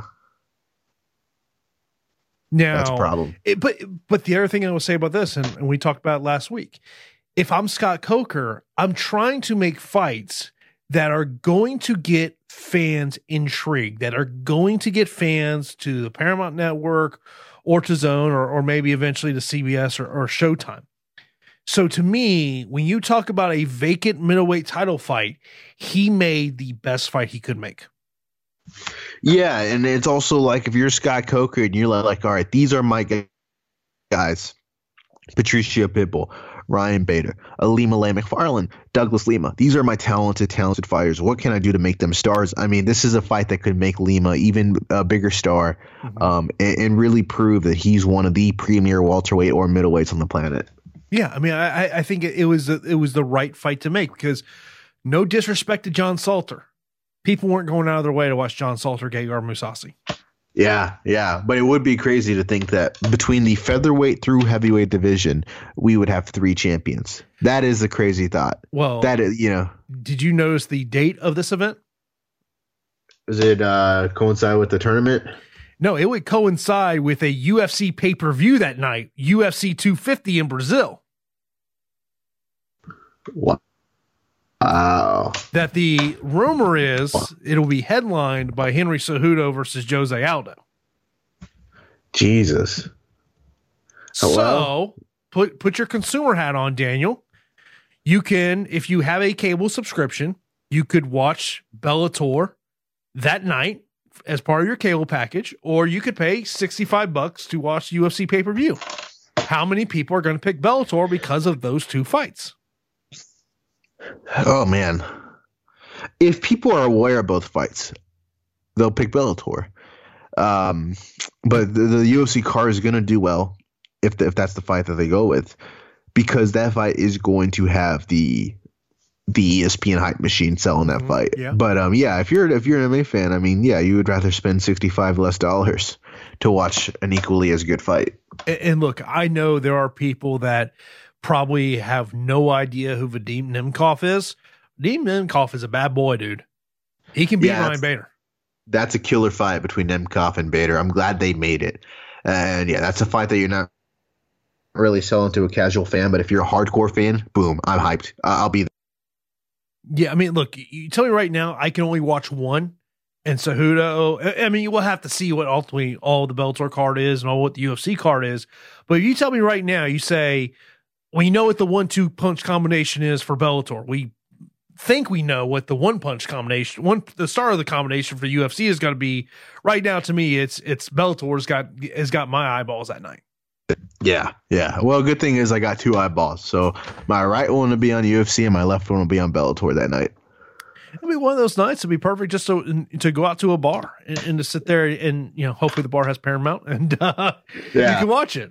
Now, that's a problem. It, but but the other thing I will say about this, and, and we talked about it last week, if I'm Scott Coker, I'm trying to make fights that are going to get fans intrigued, that are going to get fans to the Paramount Network or to Zone or, or maybe eventually to C B S or, or Showtime. So to me, when you talk about a vacant middleweight title fight, he made the best fight he could make. Yeah, and it's also like if you're Scott Coker and you're like, all right, these are my guys. Patricio Pitbull, Ryan Bader, Elimele McFarland, Douglas Lima. These are my talented, talented fighters. What can I do to make them stars? I mean, this is a fight that could make Lima even a bigger star, mm-hmm. um, and, and really prove that he's one of the premier welterweight or middleweights on the planet. Yeah, I mean, I, I think it was it was the right fight to make, because no disrespect to John Salter, people weren't going out of their way to watch John Salter Gegard Mousasi. Yeah, yeah, but it would be crazy to think that between the featherweight through heavyweight division, we would have three champions. That is a crazy thought. Well, that is, you know. Did you notice the date of this event? Does it uh, coincide with the tournament? No, it would coincide with a U F C pay-per-view that night, U F C two fifty in Brazil. What? Wow. That the rumor is it'll be headlined by Henry Cejudo versus Jose Aldo. Jesus. So Hello? put put your consumer hat on, Daniel. You can, if you have a cable subscription, you could watch Bellator that night as part of your cable package, or you could pay sixty-five bucks to watch U F C pay-per-view. How many people are going to pick Bellator because of those two fights? Oh, man. If people are aware of both fights, they'll pick Bellator. Um, but the, the U F C card is going to do well if the, if that's the fight that they go with, because that fight is going to have the the E S P N hype machine selling that Mm-hmm. fight. Yeah. But um, yeah, if you're if you're an M M A fan, I mean, yeah, you would rather spend sixty-five less dollars to watch an equally as good fight. And, and look, I know there are people that probably have no idea who Vadim Nemkov is. Vadim Nemkov is a bad boy, dude. He can beat Yeah, Ryan Bader. That's a killer fight between Nemkov and Bader. I'm glad they made it. And yeah, that's a fight that you're not really selling to a casual fan, but if you're a hardcore fan, boom, I'm hyped. Uh, I'll be there. Yeah, I mean, look, you tell me right now, I can only watch one, and Cejudo. I mean, you will have to see what ultimately all the Bellator card is and all what the U F C card is. But if you tell me right now, you say, well, you know what the one-two punch combination is for Bellator. We think we know what the one-punch combination, one the start of the combination for U F C is going to be. Right now, to me, it's it's Bellator's got has got my eyeballs that night. Yeah, yeah. Well, good thing is I got two eyeballs. So my right one will be on U F C and my left one will be on Bellator that night. It'll be one of those nights. It'll be perfect just to to go out to a bar and, and to sit there and, you know, hopefully the bar has Paramount and uh, Yeah. you can watch it.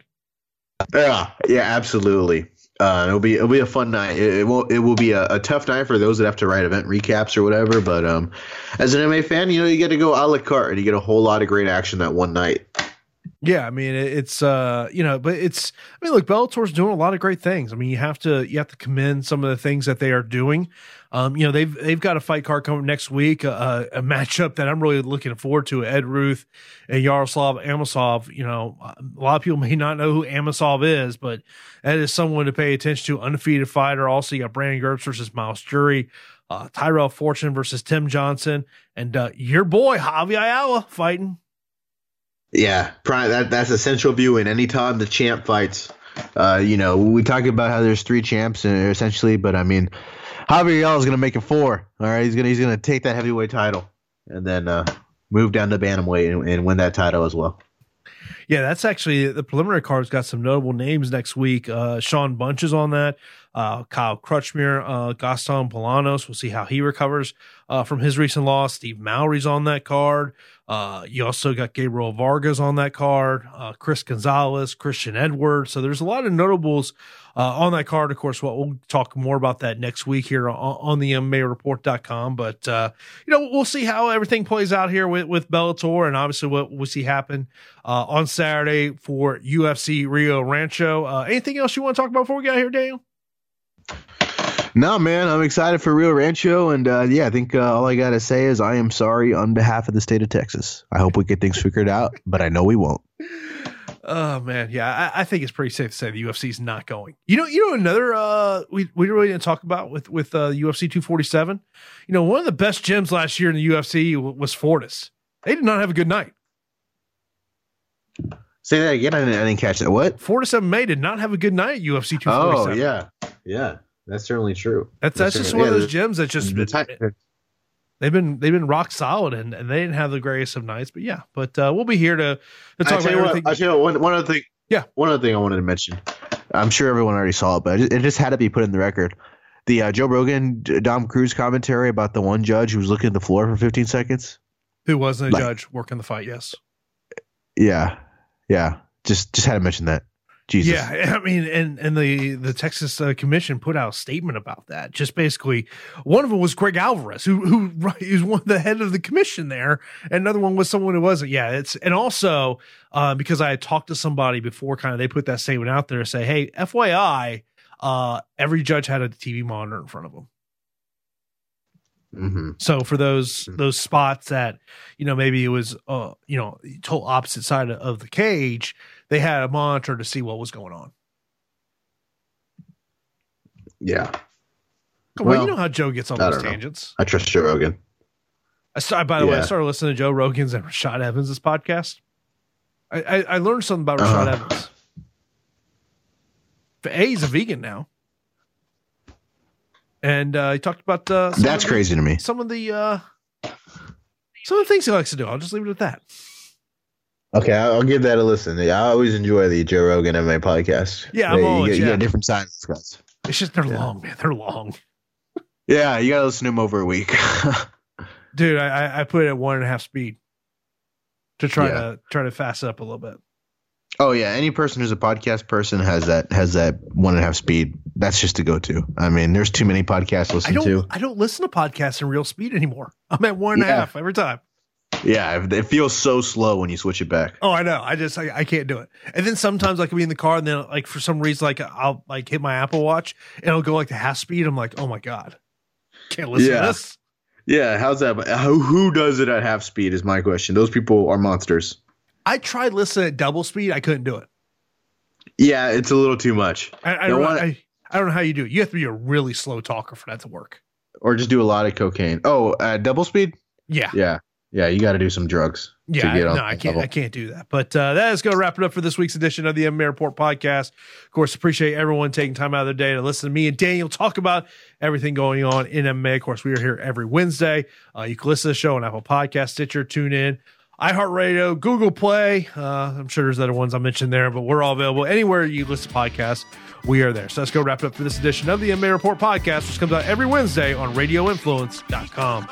Yeah, yeah, absolutely. Uh, it'll be it'll be a fun night. It, it will it will be a, a tough night for those that have to write event recaps or whatever. But um, as an M M A fan, you know, you get to go a la carte and you get a whole lot of great action that one night. Yeah, I mean it, it's uh you know, but it's I mean look, Bellator's doing a lot of great things. I mean you have to you have to commend some of the things that they are doing. Um, you know they've they've got a fight card coming next week, uh, a matchup that I'm really looking forward to. Ed Ruth and Yaroslav Amosov. You know, a lot of people may not know who Amosov is, but that is someone to pay attention to. Undefeated fighter. Also, you got Brandon Gertz versus Miles Jury, uh, Tyrell Fortune versus Tim Johnson, and uh, your boy Javi Ayala fighting. Yeah, prime, that that's essential viewing. Anytime the champ fights, uh, you know, we talk about how there's three champs uh, essentially, but I mean, Javier Ayala is gonna make it four. All right, he's gonna he's gonna take that heavyweight title and then uh, move down to bantamweight and, and win that title as well. Yeah, that's actually the preliminary card's got some notable names next week. Uh, Sean Bunch is on that. Uh, Kyle Crutchmere, uh, Gaston Polanos. We'll see how he recovers uh, from his recent loss. Steve Mowry's on that card. Uh, you also got Gabriel Vargas on that card. Uh, Chris Gonzalez, Christian Edwards. So there's a lot of notables uh, on that card. Of course, well, we'll talk more about that next week here on, on the M M A report dot com. But, uh, you know, we'll see how everything plays out here with, with Bellator and obviously what we'll see happen uh, on Saturday for U F C Rio Rancho. Uh, anything else you want to talk about before we get out here, Daniel? No, man, I'm excited for Rio Rancho, and uh, yeah, I think uh, all I gotta say is I am sorry on behalf of the state of Texas. I hope we get things figured out, but I know we won't. Oh man, yeah, I, I think it's pretty safe to say the U F C is not going. You know, you know another uh, we we really didn't talk about with with uh, U F C two forty-seven. You know, one of the best gyms last year in the U F C w- was Fortis. They did not have a good night. Say that again. I didn't, I didn't catch that. What? Fortis M M A did not have a good night at U F C two forty-seven. Oh yeah, yeah. That's certainly true. That's that's, that's just certainly, one yeah, of those gyms that just the type, they've been they've been rock solid and, and they didn't have the greatest of nights. But yeah, but uh, we'll be here to, to talk about everything. What, I tell you what, one, one other thing. Yeah, one other thing I wanted to mention. I'm sure everyone already saw it, but it just had to be put in the record. The uh, Joe Rogan, Dom Cruz commentary about the one judge who was looking at the floor for fifteen seconds. Who wasn't a like, judge working the fight? Yes. Yeah, yeah. Just just had to mention that. Jesus. Yeah, I mean, and and the the Texas uh, Commission put out a statement about that. Just basically, one of them was Greg Alvarez, who who is one of the head of the commission there, and another one was someone who wasn't. Yeah, it's and also uh, because I had talked to somebody before, kind of they put that statement out there to say, hey, F Y I, uh, every judge had a T V monitor in front of them. Mm-hmm. So for those those spots that, you know, maybe it was uh you know total opposite side of the cage, they had a monitor to see what was going on. Yeah. Well, well you know how Joe gets on those tangents. Know. I trust Joe Rogan. I started, by the yeah. way, I started listening to Joe Rogan's and Rashad Evans' podcast. I, I, I learned something about Rashad uh-huh. Evans. A, he's a vegan now. And uh, he talked about uh, that's the, crazy to me. Some of the uh, some of the things he likes to do. I'll just leave it at that. Okay, I'll give that a listen. I always enjoy the Joe Rogan M M A podcast. Yeah, I'm they, always, you, get, yeah. you get different sides, guys. It's just they're yeah. long, man. They're long. Yeah, you gotta listen to them over a week. Dude, I, I put it at one and a half speed to try yeah. to try to fast it up a little bit. Oh yeah, any person who's a podcast person has that has that one and a half speed. That's just to go to. I mean, there's too many podcasts to listen I don't, to. I don't listen to podcasts in real speed anymore. I'm at one and yeah. a half every time. Yeah, it feels so slow when you switch it back. Oh, I know. I just I, I can't do it. And then sometimes I can be in the car and then like for some reason like I'll like hit my Apple Watch and it'll go like to half speed. I'm like, oh my god, can't listen yeah. to this. Yeah, how's that? Who who does it at half speed is my question. Those people are monsters. I tried listening at double speed. I couldn't do it. Yeah, it's a little too much. I, I don't know. I, I don't know how you do it. You have to be a really slow talker for that to work. Or just do a lot of cocaine. Oh, uh, double speed? Yeah. Yeah. Yeah, you got to do some drugs. Yeah, to get on no, I can't. level. I can't do that. But uh, that is going to wrap it up for this week's edition of the M M A Report podcast. Of course, appreciate everyone taking time out of their day to listen to me and Daniel talk about everything going on in M M A. Of course, we are here every Wednesday. Uh, you can listen to the show on Apple Podcasts, Stitcher, TuneIn, iHeartRadio, Google Play. Uh, I'm sure there's other ones I mentioned there, but we're all available anywhere you listen to podcasts. We are there. So let's go wrap it up for this edition of the M M A Report podcast, which comes out every Wednesday on radio influence dot com.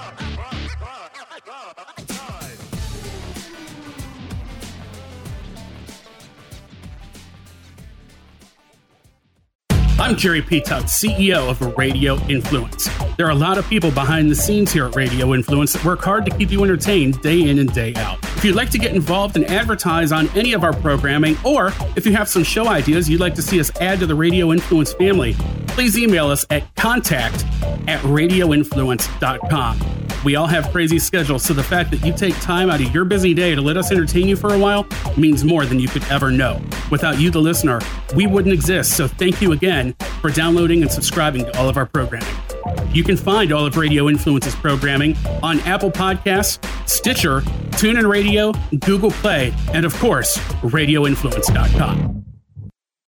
I'm Jerry P. Tuck, C E O of Radio Influence. There are a lot of people behind the scenes here at Radio Influence that work hard to keep you entertained day in and day out. If you'd like to get involved and advertise on any of our programming, or if you have some show ideas you'd like to see us add to the Radio Influence family, please email us at contact at radio influence dot com. We all have crazy schedules, so the fact that you take time out of your busy day to let us entertain you for a while means more than you could ever know. Without you, the listener, we wouldn't exist, so thank you again for downloading and subscribing to all of our programming. You can find all of Radio Influence's programming on Apple Podcasts, Stitcher, TuneIn Radio, Google Play, and of course, radio influence dot com.